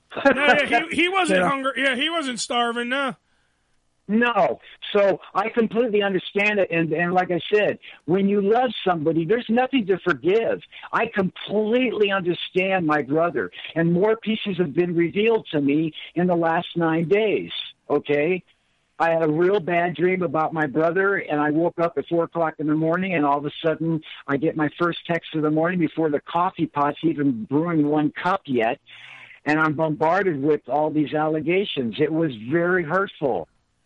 he wasn't hungry. Yeah, he wasn't starving, no. No. So I completely understand it. And like I said, when you love somebody, there's nothing to forgive. I completely understand my brother. And more pieces have been revealed to me in the last 9 days, okay? I had a real bad dream about my brother, and I woke up at 4 o'clock in the morning, and all of a sudden I get my first text of the morning before the coffee pot's even brewing 1 cup yet, and I'm bombarded with all these allegations. It was very hurtful.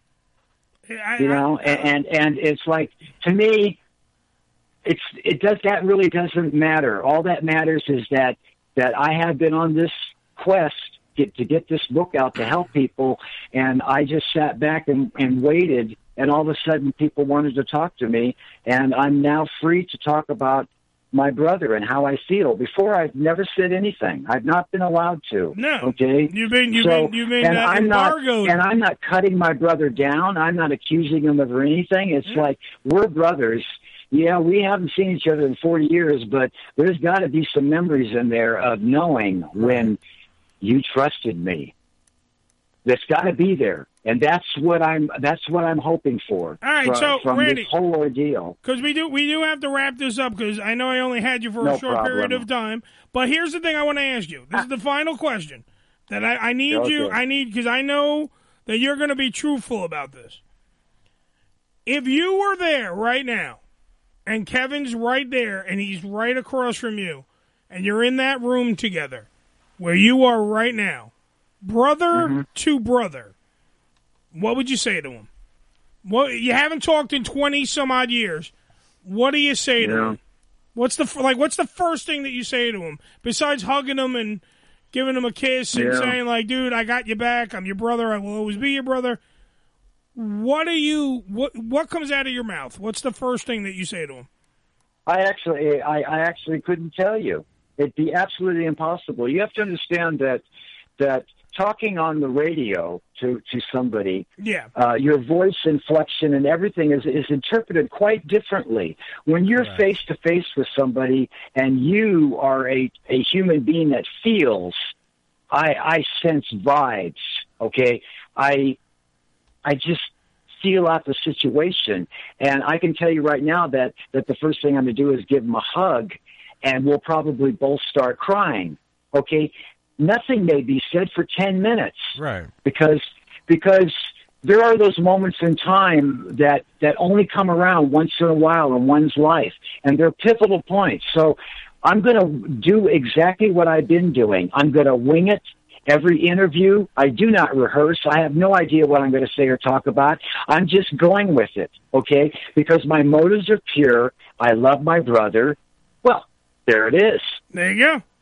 And it's like, to me, that really doesn't matter. All that matters is that I have been on this quest to get this book out to help people, and I just sat back and waited, and all of a sudden people wanted to talk to me, and I'm now free to talk about my brother and how I feel. Before, I've never said anything. I've not been allowed to. No. Okay. You've been embargoed. And I'm not cutting my brother down. I'm not accusing him of anything. It's like, we're brothers. Yeah, we haven't seen each other in 40 years, but there's got to be some memories in there of knowing when you trusted me. That's got to be there, and that's what I'm hoping for. All right, from Randy, this whole ordeal, because we do have to wrap this up, because I know I only had you for a short period of time. But here's the thing I want to ask you. This is the final question that I need because I know that you're going to be truthful about this. If you were there right now, and Kevin's right there, and he's right across from you, and you're in that room together, where you are right now, brother to brother, what would you say to him? You haven't talked in 20 some odd years. What do you say to him? What's the first thing that you say to him besides hugging him and giving him a kiss and Yeah. saying, like, dude, I got you back. I'm your brother. I will always be your brother. What comes out of your mouth? What's the first thing that you say to him? I actually couldn't tell you. It'd be absolutely impossible. You have to understand that talking on the radio to somebody, Yeah. Your voice inflection and everything is interpreted quite differently. When you're face to face with somebody and you are a human being that feels, I sense vibes. Okay, I just feel out the situation, and I can tell you right now that the first thing I'm going to do is give him a hug, and we'll probably both start crying. Okay, nothing may be said for 10 minutes, Right. Because there are those moments in time that only come around once in a while in one's life, and they're pivotal points. So I'm going to do exactly what I've been doing. I'm going to wing it. Every interview, I do not rehearse. I have no idea what I'm going to say or talk about. I'm just going with it, okay? Because my motives are pure. I love my brother. Well, there it is. There you go.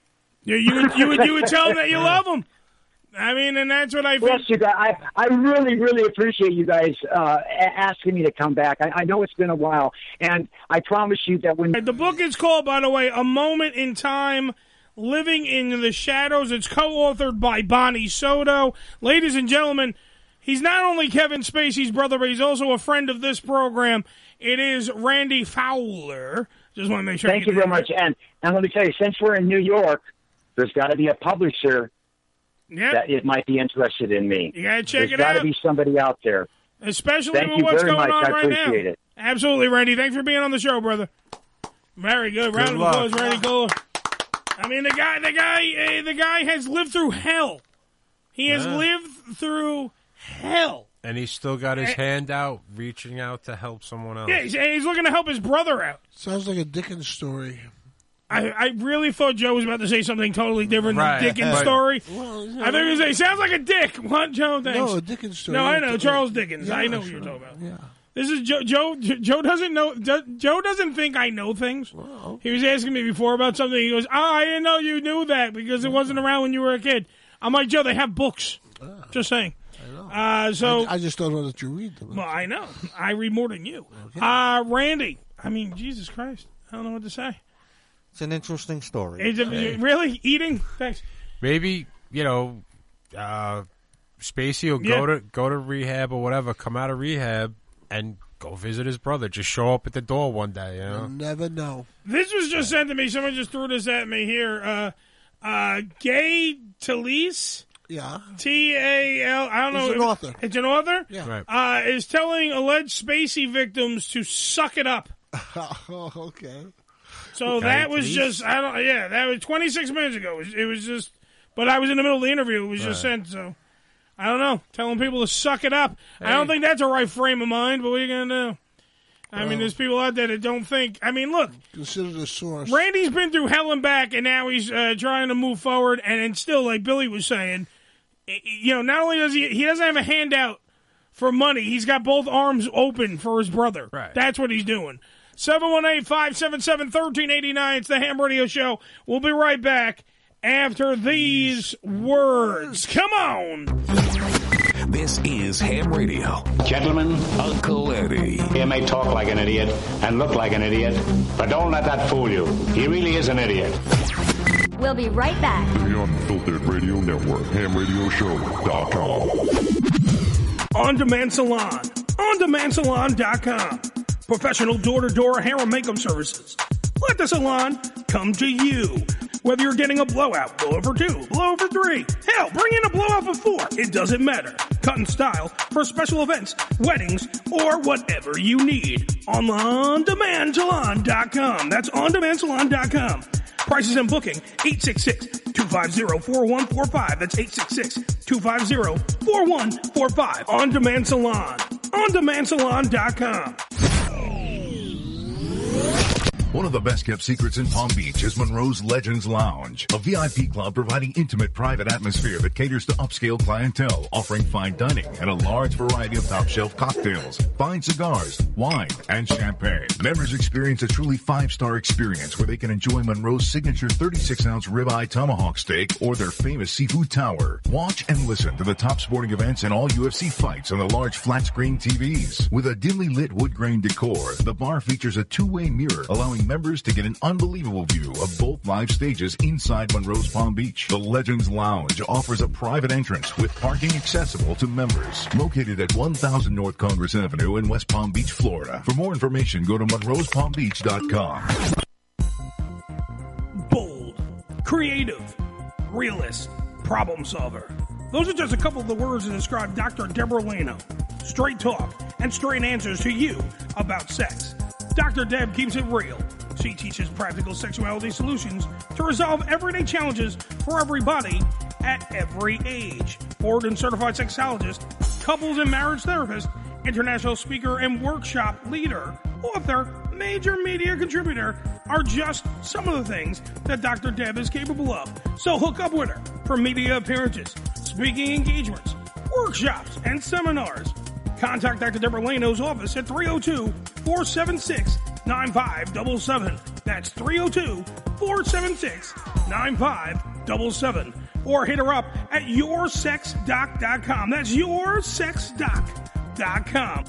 You would tell him that you love him. I mean, and that's what I feel. Yes, you guys. I really, really appreciate you guys asking me to come back. I know it's been a while, and I promise you that when the book is called, by the way, A Moment in Time, Living in the Shadows. It's co-authored by Bonnie Soto. Ladies and gentlemen, he's not only Kevin Spacey's brother, but he's also a friend of this program. It is Randy Fowler. Just want to make sure. Thank you very much. And let me tell you, since we're in New York, there's got to be a publisher that it might be interested in me. You got to check it out. There's got to be somebody out there. Especially Thank with you what's very going much. on I right now. appreciate it. Absolutely, Randy. Thanks for being on the show, brother. Very good. Round of applause, Randy Kohler. I mean, the guy has lived through hell. He has lived through hell. And he's still got his hand out, reaching out to help someone else. Yeah, he's looking to help his brother out. Sounds like a Dickens story. I really thought Joe was about to say something totally different than Dickens' story. Well, I think he was going to say, sounds like a dick. What, Joe? Thanks. No, a Dickens story. No, I know. Charles Dickens. Yeah, I know what sure. you're talking about. Yeah. This is Joe. Joe doesn't know. Joe doesn't think I know things. He was asking me before about something. He goes, I didn't know you knew that because it wasn't around when you were a kid. I'm like, Joe, they have books. Just saying. I just don't know that you read them. Well, I know. I read more than you. Randy, I mean, Jesus Christ. I don't know what to say. It's an interesting story. Is it really? Eating? Thanks. Maybe, Spacey will go to rehab or whatever, come out of rehab, and go visit his brother. Just show up at the door one day, you know? You'll never know. This was just sent to me. Someone just threw this at me here. Gay Talese? Yeah. T-A-L, I don't know. It's an author. It's an author? Yeah. Right. Is telling alleged Spacey victims to suck it up. Oh, okay. So that was just, that was 26 minutes ago. It was just, but I was in the middle of the interview. It was just sent, so I don't know. Telling people to suck it up. Hey. I don't think that's a right frame of mind, but what are you going to do? I mean, there's people out there that don't think. I mean, look. Consider the source. Randy's been through hell and back, and now he's trying to move forward. And still, like Billy was saying, not only does he doesn't have a handout for money, he's got both arms open for his brother. Right. That's what he's doing. 718-577-1389. It's the Ham Radio Show. We'll be right back after these words. Come on. This is Ham Radio. Gentlemen, Uncle Eddie. He may talk like an idiot and look like an idiot, but don't let that fool you. He really is an idiot. We'll be right back. The Unfiltered Radio Network, hamradioshow.com. On Demand Salon. OnDemandSalon.com. Professional door-to-door hair and makeup services. Let the salon come to you. Whether you're getting a blowout, blowout for 2, blowout for 3, hell, bring in a blowout for 4. It doesn't matter. Cut and style for special events, weddings, or whatever you need. On OnDemandSalon.com. That's OnDemandSalon.com. Prices and booking, 866-250-4145. That's 866-250-4145. On Demand Salon. OnDemandSalon.com. One of the best-kept secrets in Palm Beach is Monroe's Legends Lounge, a VIP club providing intimate private atmosphere that caters to upscale clientele, offering fine dining and a large variety of top-shelf cocktails, fine cigars, wine, and champagne. Members experience a truly 5-star experience where they can enjoy Monroe's signature 36-ounce ribeye tomahawk steak or their famous seafood tower. Watch and listen to the top sporting events and all UFC fights on the large flat-screen TVs. With a dimly lit wood-grain decor, the bar features a two-way mirror, allowing members to get an unbelievable view of both live stages inside Monroe's Palm Beach. The Legends Lounge offers a private entrance with parking accessible to members. Located at 1000 North Congress Avenue in West Palm Beach, Florida. For more information, go to monroespalmbeach.com. Bold, creative, realist, problem solver. Those are just a couple of the words to describe Dr. Deborah Leno. Straight talk and straight answers to you about sex. Dr. Deb keeps it real. She teaches practical sexuality solutions to resolve everyday challenges for everybody at every age. Board and certified sexologist, couples and marriage therapist, international speaker and workshop leader, author, major media contributor are just some of the things that Dr. Deb is capable of. So hook up with her for media appearances, speaking engagements, workshops, and seminars. Contact Dr. Deborah Leno's office at 302-476-9577. That's 302-476-9577. Or hit her up at yoursexdoc.com. That's yoursexdoc.com.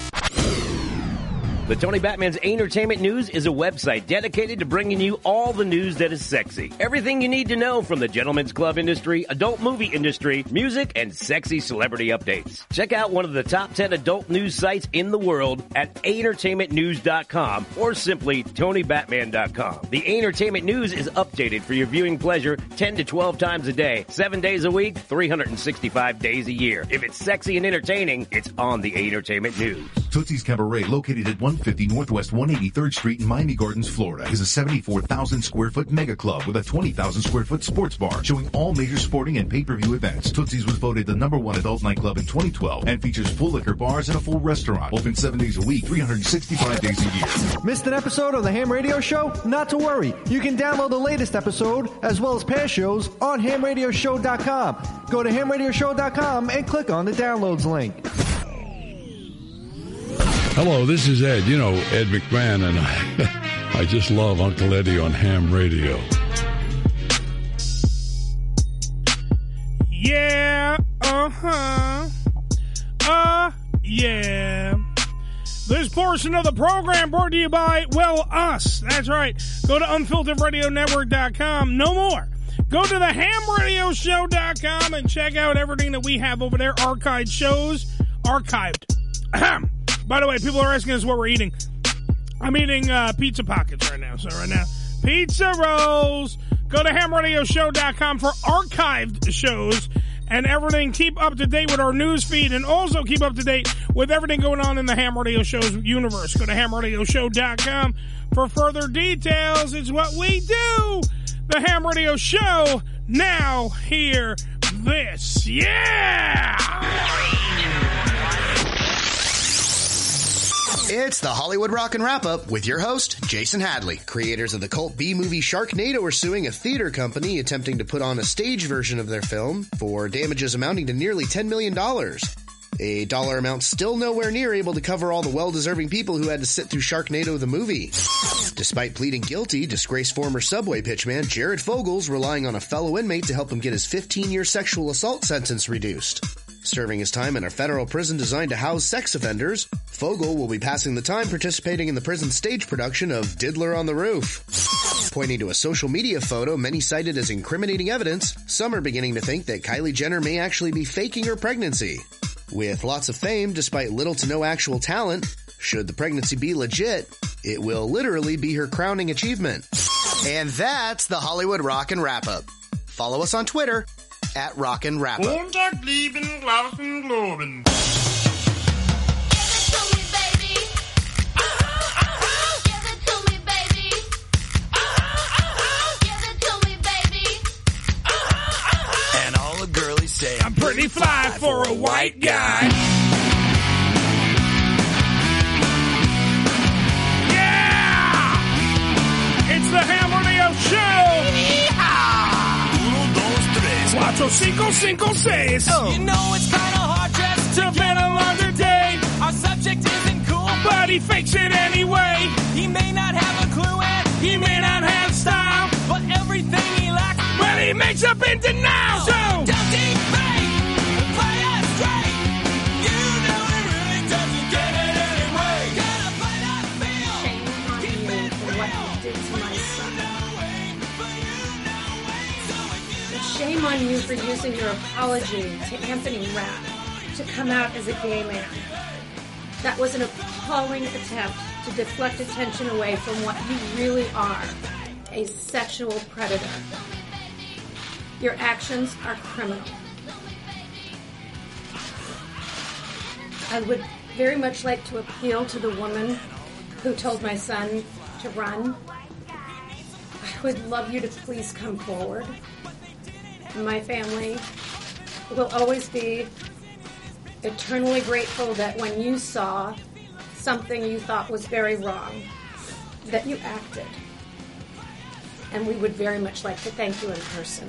The Tony Batman's Entertainment News is a website dedicated to bringing you all the news that is sexy. Everything you need to know from the gentlemen's club industry, adult movie industry, music, and sexy celebrity updates. Check out one of the top 10 adult news sites in the world at entertainmentnews.com or simply TonyBatman.com. The Entertainment News is updated for your viewing pleasure 10 to 12 times a day, 7 days a week, 365 days a year. If it's sexy and entertaining, it's on the Entertainment News. Tootsie's Cabaret, located at 150 Northwest 183rd Street in Miami Gardens, Florida, is a 74,000 square foot mega club with a 20,000 square foot sports bar showing all major sporting and pay-per-view events. Tootsie's was voted the #1 adult nightclub in 2012 and features full liquor bars and a full restaurant. Open 7 days a week, 365 days a year. Missed an episode of the Ham Radio Show? Not to worry. You can download the latest episode as well as past shows on hamradioshow.com. Go to hamradioshow.com and click on the downloads link. Hello, this is Ed. You know, Ed McMahon, and I just love Uncle Eddie on Ham Radio. Yeah, yeah. This portion of the program brought to you by, well, us. That's right. Go to unfilteredradionetwork.com. No more. Go to the hamradioshow.com and check out everything that we have over there. Archived shows. Archived. By the way, people are asking us what we're eating. I'm eating pizza pockets right now. So right now, pizza rolls. Go to hamradioshow.com for archived shows and everything. Keep up to date with our news feed and also keep up to date with everything going on in the Ham Radio Show's universe. Go to hamradioshow.com for further details. It's what we do. The Ham Radio Show. Now hear this. Yeah! It's the Hollywood Rockin' Wrap-Up with your host, Jason Hadley. Creators of the cult B-movie Sharknado are suing a theater company attempting to put on a stage version of their film for damages amounting to nearly $10 million. A dollar amount still nowhere near able to cover all the well-deserving people who had to sit through Sharknado the movie. Despite pleading guilty, disgraced former Subway pitchman Jared Fogel's relying on a fellow inmate to help him get his 15-year sexual assault sentence reduced. Serving his time in a federal prison designed to house sex offenders, Fogel will be passing the time participating in the prison stage production of Diddler on the Roof. Pointing to a social media photo many cited as incriminating evidence, some are beginning to think that Kylie Jenner may actually be faking her pregnancy. With lots of fame despite little to no actual talent, should the pregnancy be legit, it will literally be her crowning achievement. And that's the Hollywood Rockin' Wrap-Up. Follow us on Twitter at Rockin' Wrap-Up. And all the girlies say I'm pretty fly for a white guy. Yeah! 855-859-9556. You know it's kind of hard just to fit along today. Our subject isn't cool, but he fakes it anyway. He may not have a clue and he may not have style, but everything he lacks, well, he makes up in denial. So don't he fake, play us straight. You know he really doesn't get it anyway. Gotta play that feel. Shame on you for what you did to my son. Shame on you for using your apology to Anthony Rapp to come out as a gay man. That was an appalling attempt to deflect attention away from what you really are, a sexual predator. Your actions are criminal. I would very much like to appeal to the woman who told my son to run. I would love you to please come forward. My family will always be eternally grateful that when you saw something you thought was very wrong, that you acted. And we would very much like to thank you in person.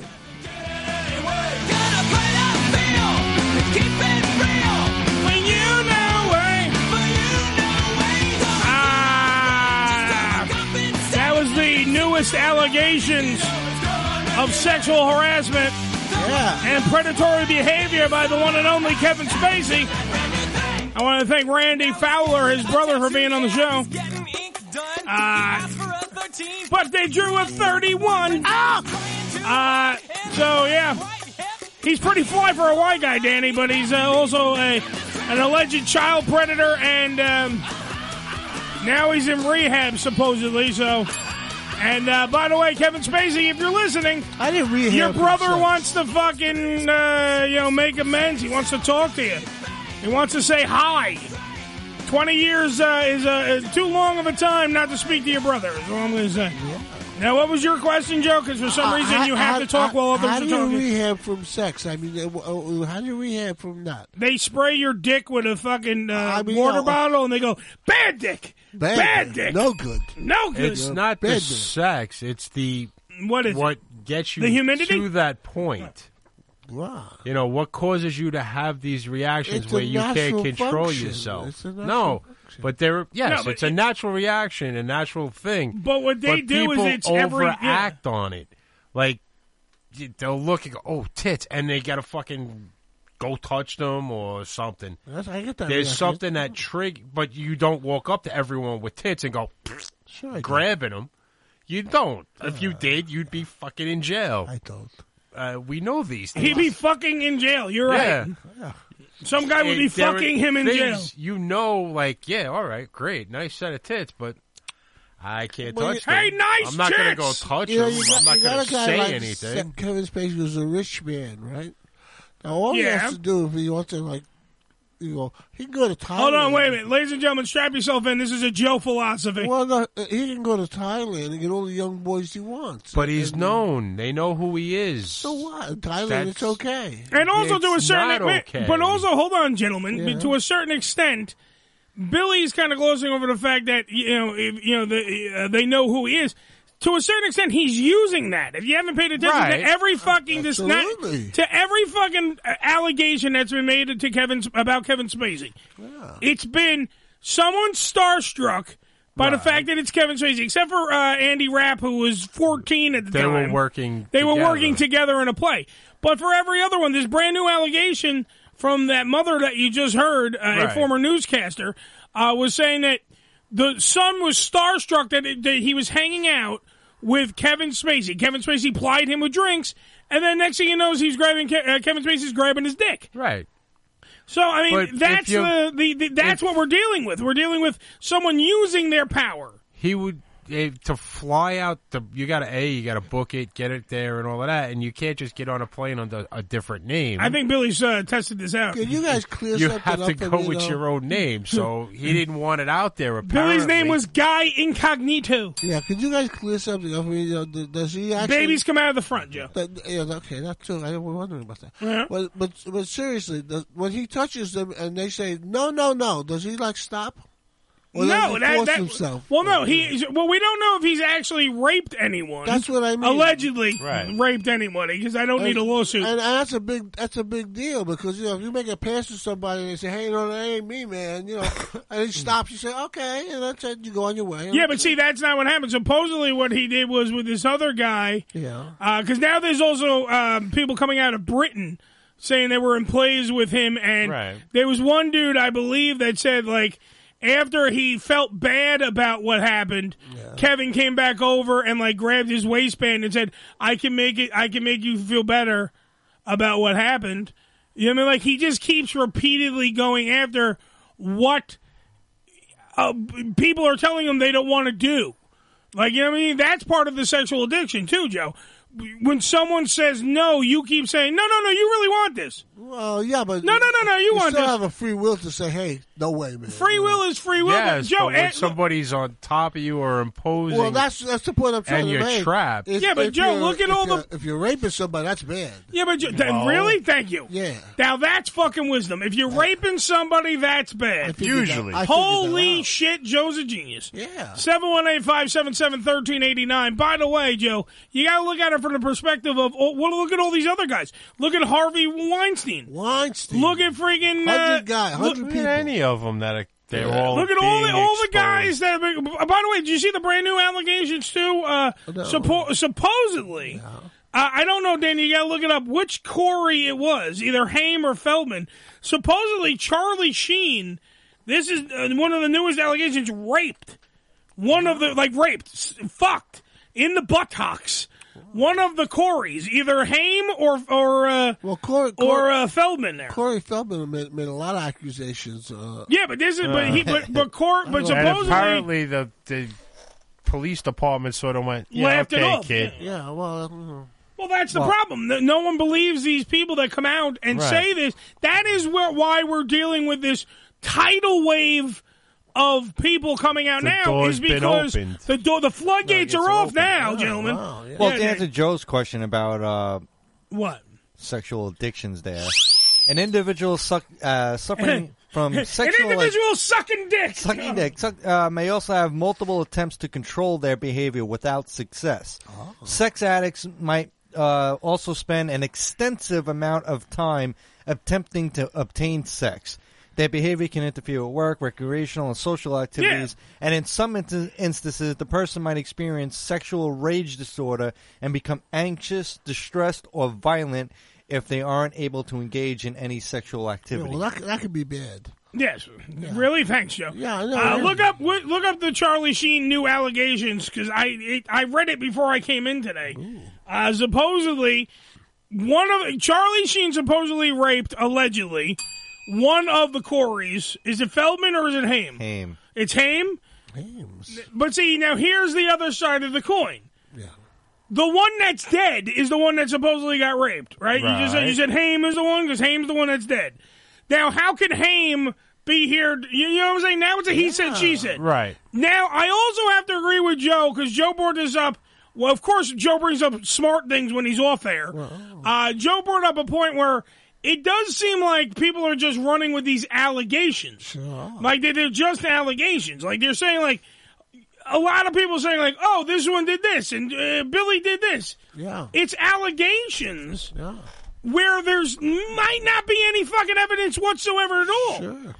That was the newest allegations of sexual harassment and predatory behavior by the one and only Kevin Spacey. I want to thank Randy Fowler, his brother, for being on the show. But they drew a 31. So, yeah. He's pretty fly for a white guy, Danny, but he's also an alleged child predator, and now he's in rehab, supposedly, so... And, by the way, Kevin Spacey, if you're listening, I didn't rehab your brother wants to fucking, make amends. He wants to talk to you. He wants to say hi. 20 years is too long of a time not to speak to your brother, is all I'm going to say. Yeah. Now, what was your question, Joe? Because for some reason you have to talk while others are talking. How do you rehab from sex? I mean, how do you rehab from that? They spray your dick with a fucking water bottle, and they go, bad dick. Bad dick. No good. No good. It's not the sex. It's the what gets you the humidity? to that point. Wow. You know, what causes you to have these reactions where you can't control yourself? But it's a natural reaction, a natural thing. But what they do is it's overact on it. Like, they'll look and go, oh, tits, and they got to fucking go touch them or something. I get that. There's something that but you don't walk up to everyone with tits and go, grabbing them. You don't. If you did, you'd be fucking in jail. I don't. We know these things. He'd be fucking in jail. You're right. Yeah. Some guy would be fucking him in jail. You know, like, yeah, all right, great, nice set of tits, but I can't touch them. Hey, nice I'm not going to go touch them. I'm not going to say anything. Kevin Spacey was a rich man, right? Now, all he has to do if he wants to, like, he can go to Thailand. Hold on, wait a minute. Ladies and gentlemen, strap yourself in. This is a Joe philosophy. Well, no, he can go to Thailand and get all the young boys he wants. But he's known. They know who he is. So what? In Thailand, it's okay. And also to a certain extent, but also, hold on, gentlemen, to a certain extent, Billy's kind of glossing over the fact that, they know who he is. To a certain extent, he's using that. If you haven't paid attention to every fucking to every fucking allegation that's been made about Kevin Spacey, it's been someone starstruck by the fact that it's Kevin Spacey, except for Andy Rapp, who was 14 at the time. They were working together in a play. But for every other one, this brand new allegation from that mother that you just heard, a former newscaster, was saying that the son was starstruck that he was hanging out with Kevin Spacey. Kevin Spacey plied him with drinks, and then next thing you know, he's grabbing Kevin Spacey's grabbing his dick. Right. So I mean, that's what we're dealing with. We're dealing with someone using their power. He would to fly out. You got to book it, get it there, and all of that, and you can't just get on a plane under a different name. I think Billy's tested this out. Can you guys clear you something up? You have to go with your own name, so he didn't want it out there. Apparently, Billy's name was Guy Incognito. Yeah, could you guys clear something up? I mean, does he actually? Babies come out of the front, Joe. Okay, that's true. I was wondering about that. Yeah. But seriously, when he touches them and they say no, does he like stop? Or no, does he force himself? Well, no, we don't know if he's actually raped anyone. That's what I mean. Allegedly raped anybody, because I don't need a lawsuit. And that's a big deal, because if you make a pass to somebody and they say, "Hey, no, that ain't me, man," and he stops, you say, "Okay," and that's it. You go on your way. Yeah, but see, that's not what happened. Supposedly, what he did was with this other guy. Yeah. Because now there's also people coming out of Britain saying they were in plays with him, and there was one dude, I believe, that said, like, after he felt bad about what happened, Kevin came back over and, like, grabbed his waistband and said, I can make you feel better about what happened. You know what I mean? Like, he just keeps repeatedly going after what people are telling him they don't want to do. Like, you know what I mean? That's part of the sexual addiction, too, Joe. When someone says no, you keep saying, no, you really want this. Well, yeah, but... No, you want still this. have a free will to say, hey, no way, man. Free will is free will. Yes, Joe, but when somebody's on top of you or imposing... Well, that's the point I'm trying to make. And you're trapped. Joe, look at all the... If you're raping somebody, that's bad. Yeah, but really? Thank you. Yeah. Now, that's fucking wisdom. If you're raping somebody, that's bad. Usually. Holy shit, Joe's a genius. Yeah. 718-577-1389. By the way, Joe, you got to look at it from the perspective of, look at all these other guys. Look at Harvey Weinstein. Look at freaking... 100 people. Any of them that they're all look at all the guys that... By the way, did you see the brand new allegations, too? Supposedly... I don't know, Danny. You got to look it up. Which Corey it was, either Haim or Feldman. Supposedly, Charlie Sheen, this is one of the newest allegations, raped. Fucked in the buttocks. One of the Coreys, either Haim or Feldman. There, Corey Feldman made a lot of accusations. Yeah, but this is supposedly apparently the police department sort of went, laughed it off. Kid. Yeah, well. Well, that's the problem. No one believes these people that come out and say this. That is why we're dealing with this tidal wave of people coming out now, is because the floodgates are off now, gentlemen. Well, to answer Joe's question about what sexual addictions, there, an individual suffering from sexual... An individual sucking dick! Sucking dick may also have multiple attempts to control their behavior without success. Oh. Sex addicts might also spend an extensive amount of time attempting to obtain sex. Their behavior can interfere with work, recreational, and social activities, and in some instances, the person might experience sexual rage disorder and become anxious, distressed, or violent if they aren't able to engage in any sexual activity. Yeah, well, that could be bad. Yes, really. Thanks, Joe. Yeah, I know. Look up the Charlie Sheen new allegations, because I read it before I came in today. Supposedly, Charlie Sheen supposedly raped, allegedly, one of the Coreys. Is it Feldman or is it Haim? Haim. It's Haim? Hames. But see, now here's the other side of the coin. Yeah. The one that's dead is the one that supposedly got raped, right? You said Haim is the one, because Haim's the one that's dead. Now, how can Haim be here? You know what I'm saying? Now it's a he said, she said. Right. Now, I also have to agree with Joe, because Joe brought this up. Well, of course, Joe brings up smart things when he's off air. Joe brought up a point where it does seem like people are just running with these allegations. Sure. Like, they're just allegations. Like, they're saying, like, a lot of people saying, like, oh, this one did this, and Billy did this. Yeah. It's allegations. Yeah. Where there's might not be any fucking evidence whatsoever at all. Sure.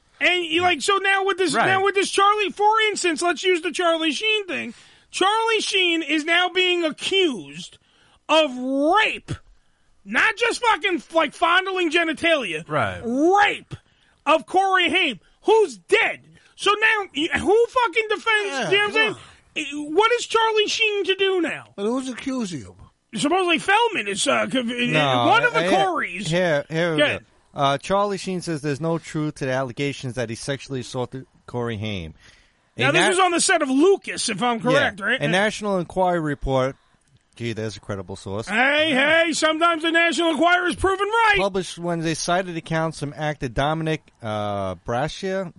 And so now with this Charlie, for instance, let's use the Charlie Sheen thing. Charlie Sheen is now being accused of rape. Not just fucking like fondling genitalia. Right. Rape of Corey Haim, who's dead. So now, who fucking defends, you know what I'm saying? What is Charlie Sheen to do now? But who's accusing him? Supposedly Feldman is one of the Coreys. Here we go. Charlie Sheen says there's no truth to the allegations that he sexually assaulted Corey Haim. Now, this was on the set of Lucas, if I'm correct, right? A National Enquirer report, gee, there's a credible source. Hey, sometimes the National Enquirer is proven right. Published Wednesday, cited accounts from actor Dominic Brascia,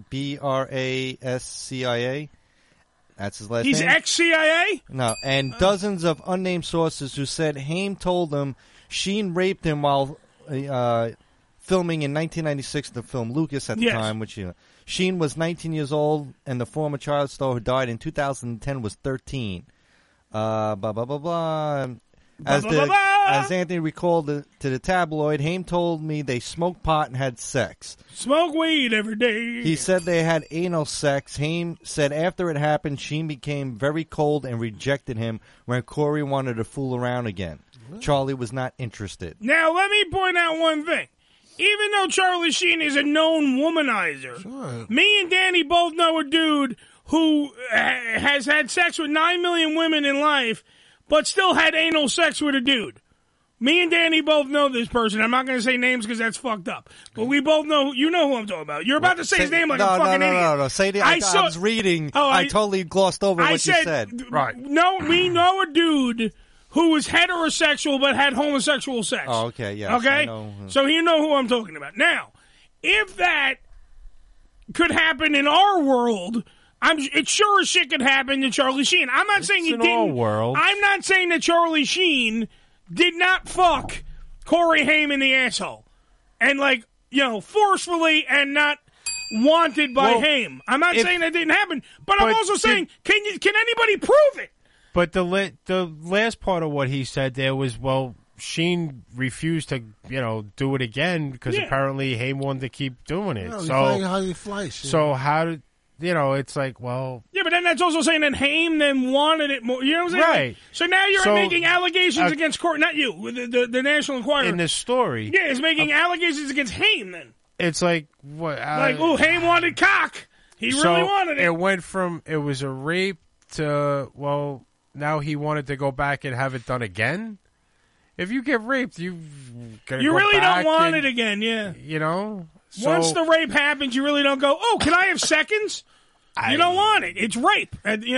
Brascia. That's his last name. He's ex-CIA? No, and dozens of unnamed sources who said Haim told them Sheen raped him while filming in 1996 the film Lucas at the time, which Sheen was 19 years old, and the former child star who died in 2010 was 13. Blah, blah, blah, blah. As Anthony recalled to the tabloid, Haim told me they smoked pot and had sex. Smoke weed every day. He said they had anal sex. Haim said after it happened, Sheen became very cold and rejected him when Corey wanted to fool around again. Charlie was not interested. Now, let me point out one thing. Even though Charlie Sheen is a known womanizer, me and Danny both know a dude who has had sex with 9 million women in life, but still had anal sex with a dude. Me and Danny both know this person. I'm not going to say names because that's fucked up. But we both know, you know who I'm talking about. You're about to say his name like a fucking idiot. No. Say the, I was reading. I totally glossed over what you said. Right. No, we know a dude who was heterosexual but had homosexual sex. Oh, okay, yeah. Okay? So you know who I'm talking about. Now, if that could happen in our world, it sure as shit could happen to Charlie Sheen. I'm not saying he didn't. Our world. I'm not saying that Charlie Sheen did not fuck Corey Haim in the asshole. And, like, you know, forcefully and not wanted by Haim. I'm not saying that didn't happen, but I'm also saying, can anybody prove it? But the last part of what he said there was, well, Sheen refused to, do it again because apparently Haim wanted to keep doing it. So how did, it's like, well... Yeah, but then that's also saying that Haim then wanted it more. You know what I'm saying? Right. So now you're making allegations against Corey, not you, the National Enquirer. In this story. Yeah, it's making allegations against Haim then. It's like, what? Haim wanted cock. He really wanted it. It went from, it was a rape to, well... Now he wanted to go back and have it done again? If you get raped, you really don't want it again, yeah. Once the rape happens, you really don't go, oh, can I have seconds? You don't want it. It's rape.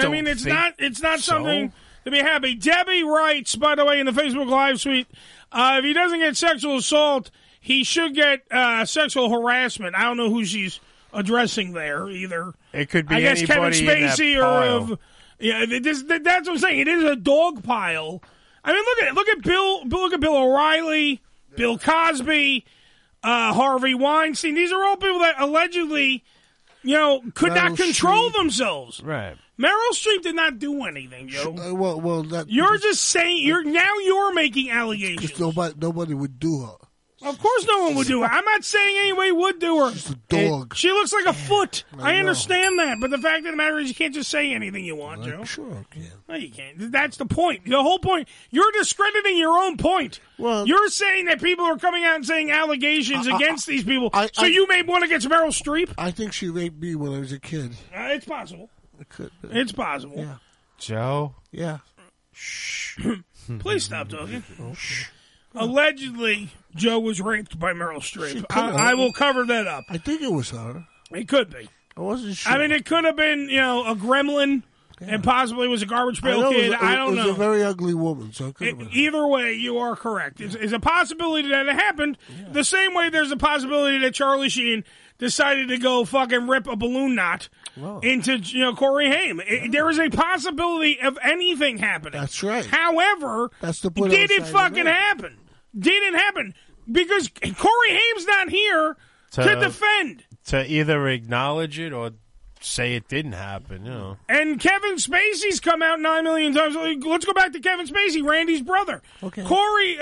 It's not something to be happy. Debbie writes, by the way, in the Facebook Live suite, if he doesn't get sexual assault, he should get sexual harassment. I don't know who she's addressing there either. It could be Kevin Spacey in that pile. Yeah, that's what I'm saying. It is a dog pile. I mean, look at it. Look at Bill O'Reilly, Bill Cosby, Harvey Weinstein. These are all people that allegedly, could not control themselves. Right. Meryl Streep did not do anything, Joe. That, you're just saying you're making allegations. Because nobody would do her. Of course no one would do her. I'm not saying anybody would do her. She's a dog. She looks like a foot. I understand that, but the fact of the matter is you can't just say anything you want, Joe. Sure I can. No, you can't. That's the point. The whole point. You're discrediting your own point. Well, you're saying that people are coming out and saying allegations against these people, so you may want against Meryl Streep? I think she raped me when I was a kid. It's possible. It could be. It's possible. Yeah. Joe? Yeah. Shh. Please stop talking. Shh. Allegedly, Joe was raped by Meryl Streep. I will cover that up. I think it was her. It could be. I wasn't sure. I mean, it could have been, a gremlin, and possibly was a garbage pail kid. I don't know. It was a very ugly woman, so it could have been. Either way, you are correct. It's a possibility that it happened. Yeah. The same way there's a possibility that Charlie Sheen decided to go fucking rip a balloon knot into, Corey Haim. There is a possibility of anything happening. That's right. However, did it fucking happen? Did it happen? Because Corey Haim's not here to defend. To either acknowledge it or say it didn't happen, And Kevin Spacey's come out 9 million times. Let's go back to Kevin Spacey, Randy's brother. Okay. Corey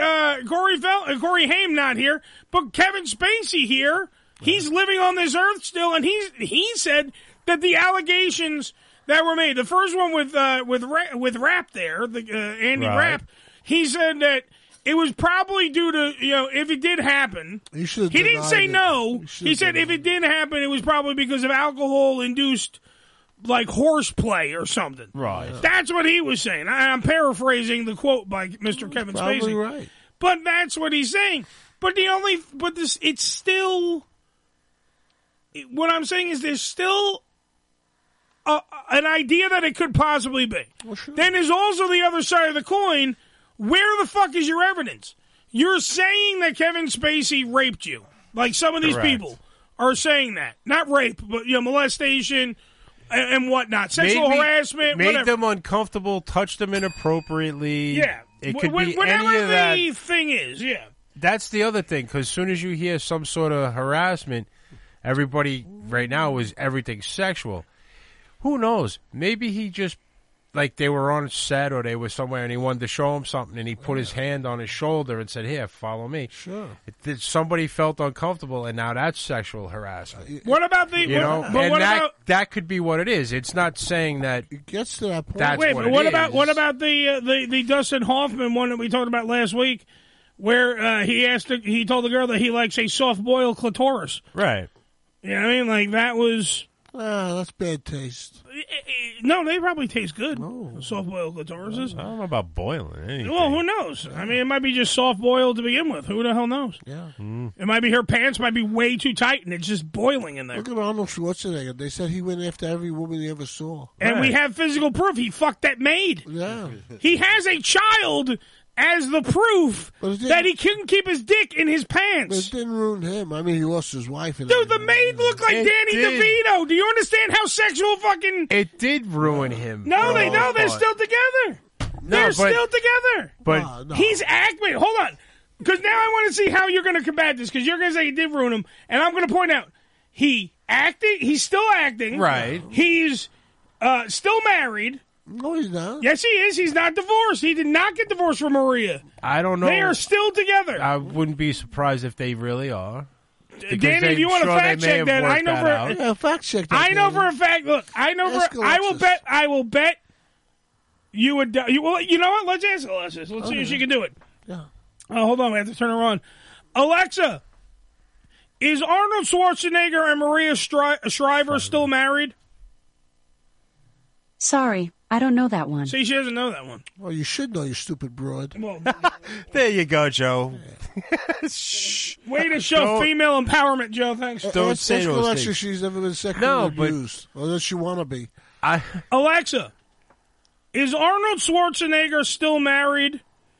Haim not here, but Kevin Spacey here. Right. He's living on this earth still, and he said that the allegations that were made, the first one with Rapp there, Andy Rapp, he said that it was probably due to, if it did happen. He didn't say no. He said if it did happen, it was probably because of alcohol-induced, like, horseplay or something. Right. That's what he was saying. I'm paraphrasing the quote by Mr. Kevin Spacey. Probably right. But that's what he's saying. It's still, what I'm saying is there's still an idea that it could possibly be. Well, sure. Then there's also the other side of the coin. Where the fuck is your evidence? You're saying that Kevin Spacey raped you. Like some of these people are saying that. Not rape, but molestation and whatnot. Sexual harassment, made whatever. them uncomfortable, touched them inappropriately. Yeah. It could be whatever any of that. the thing is, yeah. That's the other thing, because as soon as you hear some sort of harassment, everybody right now is everything sexual. Who knows? Maybe he just, like, they were on set or they were somewhere and he wanted to show him something and he put his hand on his shoulder and said, here, follow me. Sure. Somebody felt uncomfortable and now that's sexual harassment. What about the... You know, but and what about... that could be what it is. It's not saying that... It gets to that point. That's Wait, what but it what is. about the Dustin Hoffman one that we talked about last week, where he told the girl that he likes a soft boiled clitoris. Right. You know what I mean? Like that was. That's bad taste. No, they probably taste good. Soft boiled clitorises. I don't know about boiling anything. Well, who knows? I mean, it might be just soft boiled to begin with. Who the hell knows? Yeah. It might be her pants might be way too tight and it's just boiling in there. Look at Arnold Schwarzenegger. They said he went after every woman he ever saw. And we have physical proof. He fucked that maid. Yeah. He has a child as the proof that he couldn't keep his dick in his But pants. it didn't ruin him. I mean, he lost his wife. And Dude, the maid looked like It Danny did. DeVito. Do you understand how sexual fucking... It did ruin him. No, for they the know most they're part. still together. No, They're but- still together. But He's Wait, hold on. Because now I want to see how you're going to combat this. Because you're going to say he did ruin him. And I'm going to point out, he's still acting. Right. He's still married. No, he's not. Yes, he is. He's not divorced. He did not get divorced from Maria. I don't know. They are still together. I wouldn't be surprised if they really are. Because Danny, if you want to sure fact they may check have that, I worked know that out. fact check that. I know Danny. for a fact. Look, I know Ask for. I will Alexis. bet. I will bet. You would. Well, you know what? Let's ask Alexis. Let's see if she can do it. Yeah. Oh, hold on. We have to turn her on. Alexa, is Arnold Schwarzenegger and Maria Shriver still married? Sorry, I don't know that one. See, she doesn't know that one. Well, you should know, you stupid broad. Well, There you go, Joe. way to show Don't- female empowerment, Joe. Thanks. Don't say Ask those Alexis things. she's ever been sexually No, but- abused. Or does she want to be? Alexa, is Arnold Schwarzenegger still married?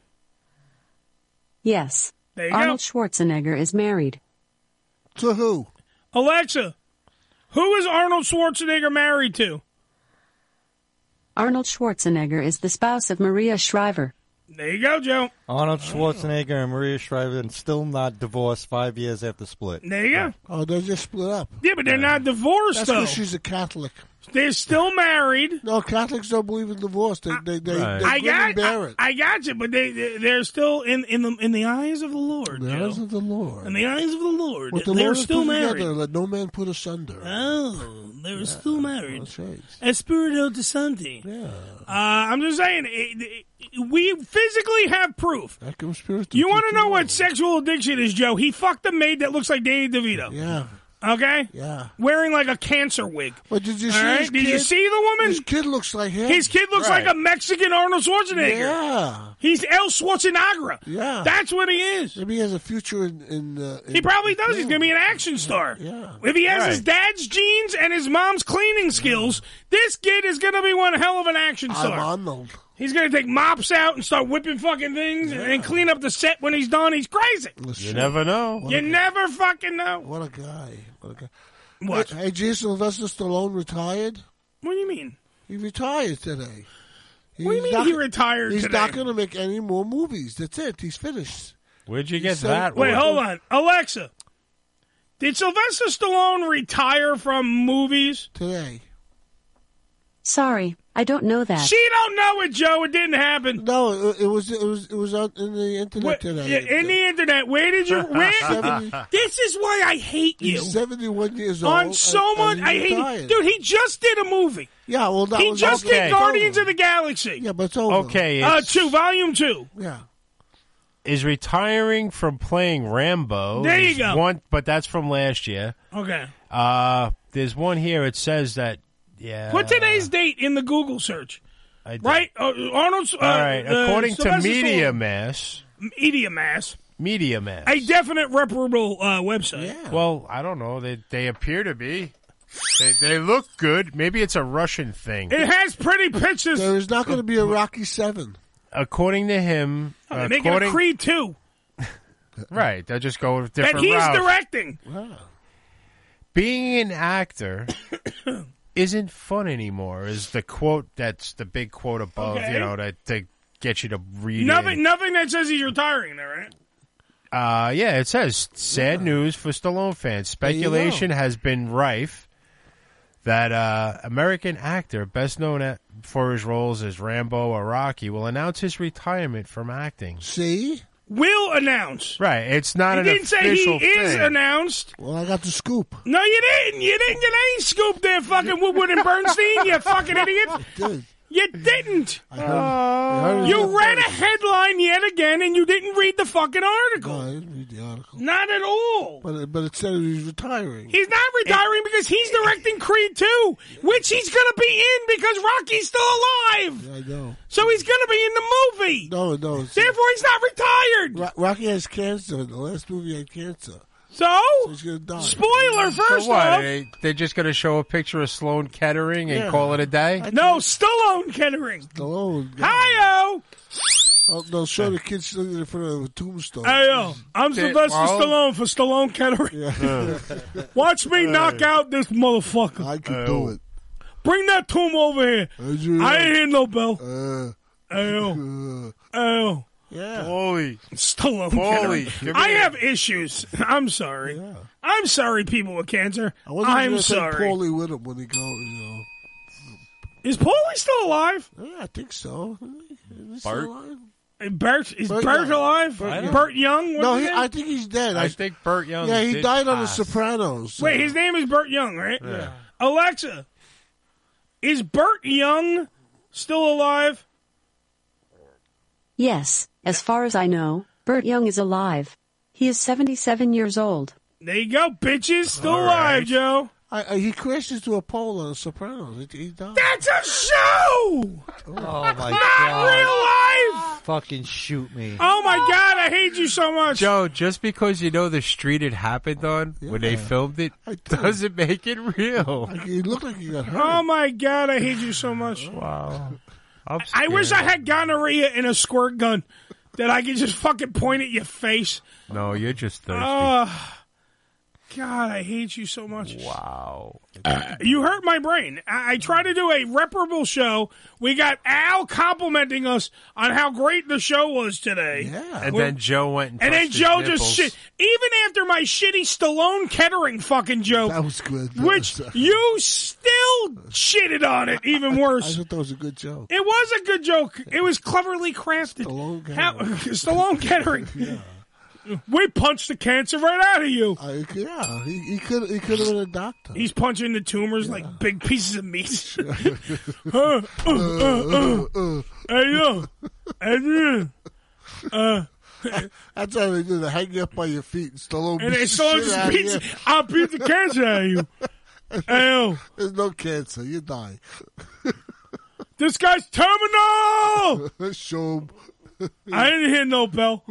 Yes. There you Arnold Schwarzenegger is married. To who? Alexa, who is Arnold Schwarzenegger married to? Arnold Schwarzenegger is the spouse of Maria Shriver. There you go, Joe. Arnold Schwarzenegger and Maria Shriver and still not divorced 5 years after split. There you go. Oh, they just split up. Yeah, but they're not divorced, That's though. because she's a Catholic. They're still married. No, Catholics don't believe in divorce. They I got you, but they're still in the eyes of the Lord. The eyes of the Lord. In the eyes of the Lord, What the they're Lord has still put married. together, let no man put asunder. Oh, they're still married. That's right. Espirito de Santi. Yeah. I'm just saying, we physically have proof. You want to know what sexual addiction is, Joe? He fucked a maid that looks like Danny DeVito. Yeah. Okay? Yeah. Wearing like a cancer wig. But did you All see right? his Did you kid? see the woman? His kid looks like him. His kid looks like a Mexican Arnold Schwarzenegger. Yeah. He's El Schwarzenegger. Yeah. That's what he is. Maybe he has a future in He probably does. He's going to be an action star. Yeah. If he has his dad's genes and his mom's cleaning skills, this kid is going to be one hell of an action star. I'm Arnold. He's going to take mops out and start whipping fucking things and clean up the set when he's done. He's crazy. You never know. You never fucking know. What a guy. What a guy. What? Hey, Jason Sylvester Stallone retired? What do you mean? He retired today. What do you mean he retired He's today? not going to make any more movies. That's it. He's finished. Where'd you He get said- that? Wait, one? hold on. Alexa, did Sylvester Stallone retire from movies? Today. Sorry, I don't know that. She don't know it, Joe. It didn't happen. No, it was out in the internet today. Yeah, in the internet. Where did you? Where? 70 This is why I hate you. He's 71 years old. On so much, and I he hate you. retired. Dude, he just did a movie. Yeah, well, that He was just okay. did Guardians of the Galaxy. Yeah, but it's over. Okay, it's- 2, Volume 2. Yeah. Is retiring from playing Rambo. There you There's go. One, but that's from last year. Okay. There's one here. It says that. Yeah. Put today's date in the Google search. I did. Right? Arnold's. All right. According to Sylvester Media Stallone- Mass. Media Mass. Media Mass. A definite reputable website. Well, I don't know. They appear to be. They look good. Maybe it's a Russian thing. It has pretty pictures. There is not going to be a Rocky 7. According to him, Oh, they're making a Creed 2 right? They'll just go with that different he's routes. directing. Being an actor isn't fun anymore. Is the quote that's the big quote above? Okay. You know, to get you to read. Nothing that says he's retiring there, right? Yeah, it says sad news for Stallone fans. Speculation has been rife that American actor, best known for his roles as Rambo or Rocky, will announce his retirement from acting. See? Will announce. Right. It's not an didn't say official he is thing. announced. Well, I got the scoop. No, you didn't. You didn't get any scoop there, fucking Woodward and Bernstein, you fucking idiot. Dude. You didn't. I heard You read a headline yet again, and you didn't read the fucking article. No, I didn't read the article. Not at all. But it said he's retiring. He's not retiring because he's directing Creed 2, which he's going to be in because Rocky's still alive. Yeah, I know. So he's going to be in the movie. No. Therefore, he's not retired. Rocky has cancer. The last movie had cancer. So he's going to die. Spoiler, first So what? off. They're just going to show a picture of Sloan Kettering and call it a day? No, Stallone Kettering. Stallone. Hi-yo. They'll show the kids sitting in front of a tombstone. Hey-yo. I'm Sylvester Stallone for Stallone Kettering. Watch me knock out this motherfucker. I can do it. Bring that tomb over here. I ain't hear no bell. Hey-yo. Yeah. Holy. Stallone Holy. Kettering. I have issues. I'm sorry. Yeah. I'm sorry, people with cancer. I'm sorry. Paulie with him when he goes, Is Paulie still alive? Yeah, I think so. Bert? Is Bert alive? Burt Young? No, I think he's dead. I think Burt Young. Yeah, he did died on The pass. Sopranos. So. Wait, his name is Burt Young, right? Yeah. Alexa, is Burt Young still alive? Yes, as far as I know, Burt Young is alive. He is 77 years old. There you go, bitches. Still All alive, right. Joe. He crashed into a pole on The Sopranos. He died. That's a show! Oh, my Not God. real life! Fucking shoot me. Oh, my God, I hate you so much. Joe, just because you know the street it happened on when they filmed it doesn't make it real. He looked like he got hurt. Oh, my God, I hate you so much. Wow. I wish I had gonorrhea in a squirt gun that I could just fucking point at your face. No, you're just thirsty. Oh, God, I hate you so much. Wow. You hurt my brain. I try to do a reparable show. We got Al complimenting us on how great the show was today. Yeah. And then Joe went And then touched his Joe nipples. just shit. Even after my shitty Stallone Kettering fucking joke. That was good. Which you still shitted on it even worse. I thought that was a good joke. It was a good joke. It was cleverly crafted. Stallone Kettering. Yeah. We punched the cancer right out of you. Yeah, he could have been a doctor. He's punching the tumors like big pieces of meat. Hey, yo. That's how they do. They hang you up by your feet and Stallone And beats they the shit out of you. I'll beat the cancer out of you. Hey, yo. There's no cancer. You die. This guy's terminal! Show him. I didn't hear no bell.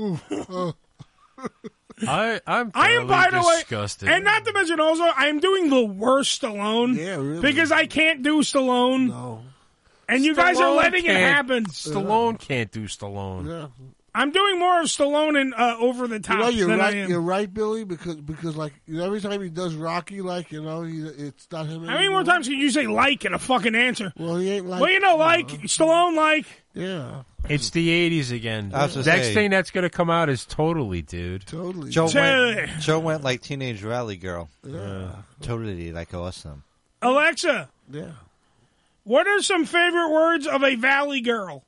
I am, by the way, disgusted. and not to mention also, I am doing the worst Stallone. Yeah, really. Because I can't do Stallone. No. And you guys are Stallone letting it can't- happen. Stallone can't do Stallone. Yeah. I'm doing more of Stallone and Over the Top You're than right. I am. You're right, Billy. Because like every time he does Rocky, it's not him. How many more times can you say like in a fucking answer? Well, he ain't like. Well, you know, like Stallone, like. Yeah. It's the 80s again. I was Next gonna say- thing that's going to come out is Totally, dude. Totally. Joe went like Teenage Valley Girl. Yeah. Totally like awesome. Alexa, Yeah. what are some favorite words of a Valley girl?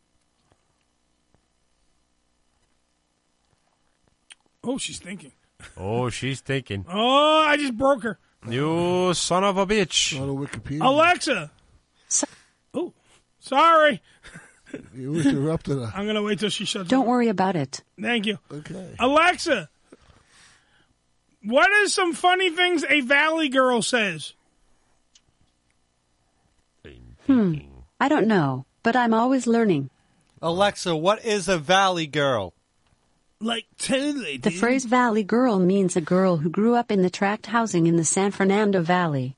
Oh, she's thinking. Oh, she's thinking. Oh, I just broke her. You son of a bitch. On Wikipedia. Alexa. Oh, sorry. You interrupted her. I'm going to wait till she shuts Don't up. worry about it. Thank you. Okay. Alexa, what are some funny things a Valley girl says? I don't know, but I'm always learning. Alexa, what is a Valley Girl? Like, totally. The phrase Valley Girl means a girl who grew up in the tract housing in the San Fernando Valley.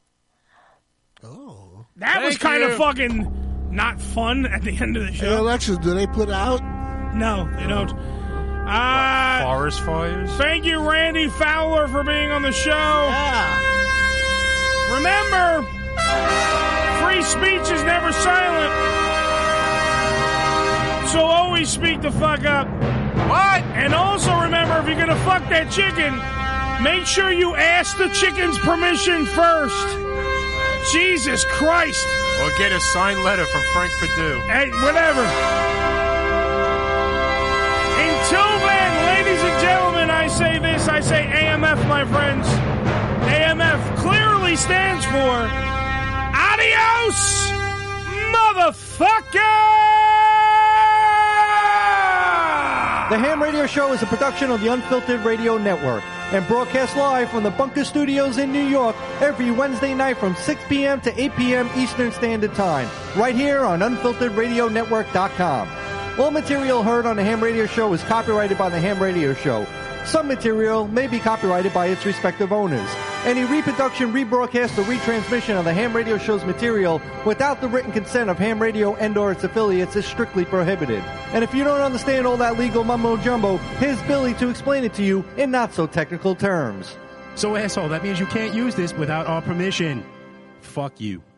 That was kind of fucking not fun at the end of the Hey, show. Alexa, do they put out? No, they don't. Forest fires? Thank you, Randy Fowler, for being on the show. Remember, free speech is never silent. So always speak the fuck up. What? And also remember, if you're going to fuck that chicken, make sure you ask the chicken's permission first. Jesus Christ. Or get a signed letter from Frank Perdue. Hey, whatever. Until then, ladies and gentlemen, I say this. I say AMF, my friends. AMF clearly stands for Adios, motherfucker! The Ham Radio Show is a production of the Unfiltered Radio Network and broadcast live from the Bunker Studios in New York every Wednesday night from 6 p.m. to 8 p.m. Eastern Standard Time, right here on UnfilteredRadioNetwork.com. All material heard on the Ham Radio Show is copyrighted by the Ham Radio Show. Some material may be copyrighted by its respective owners. Any reproduction, rebroadcast, or retransmission of the Ham Radio Show's material without the written consent of Ham Radio and/or its affiliates is strictly prohibited. And if you don't understand all that legal mumbo-jumbo, here's Billy to explain it to you in not-so-technical terms. So, asshole, that means you can't use this without our permission. Fuck you.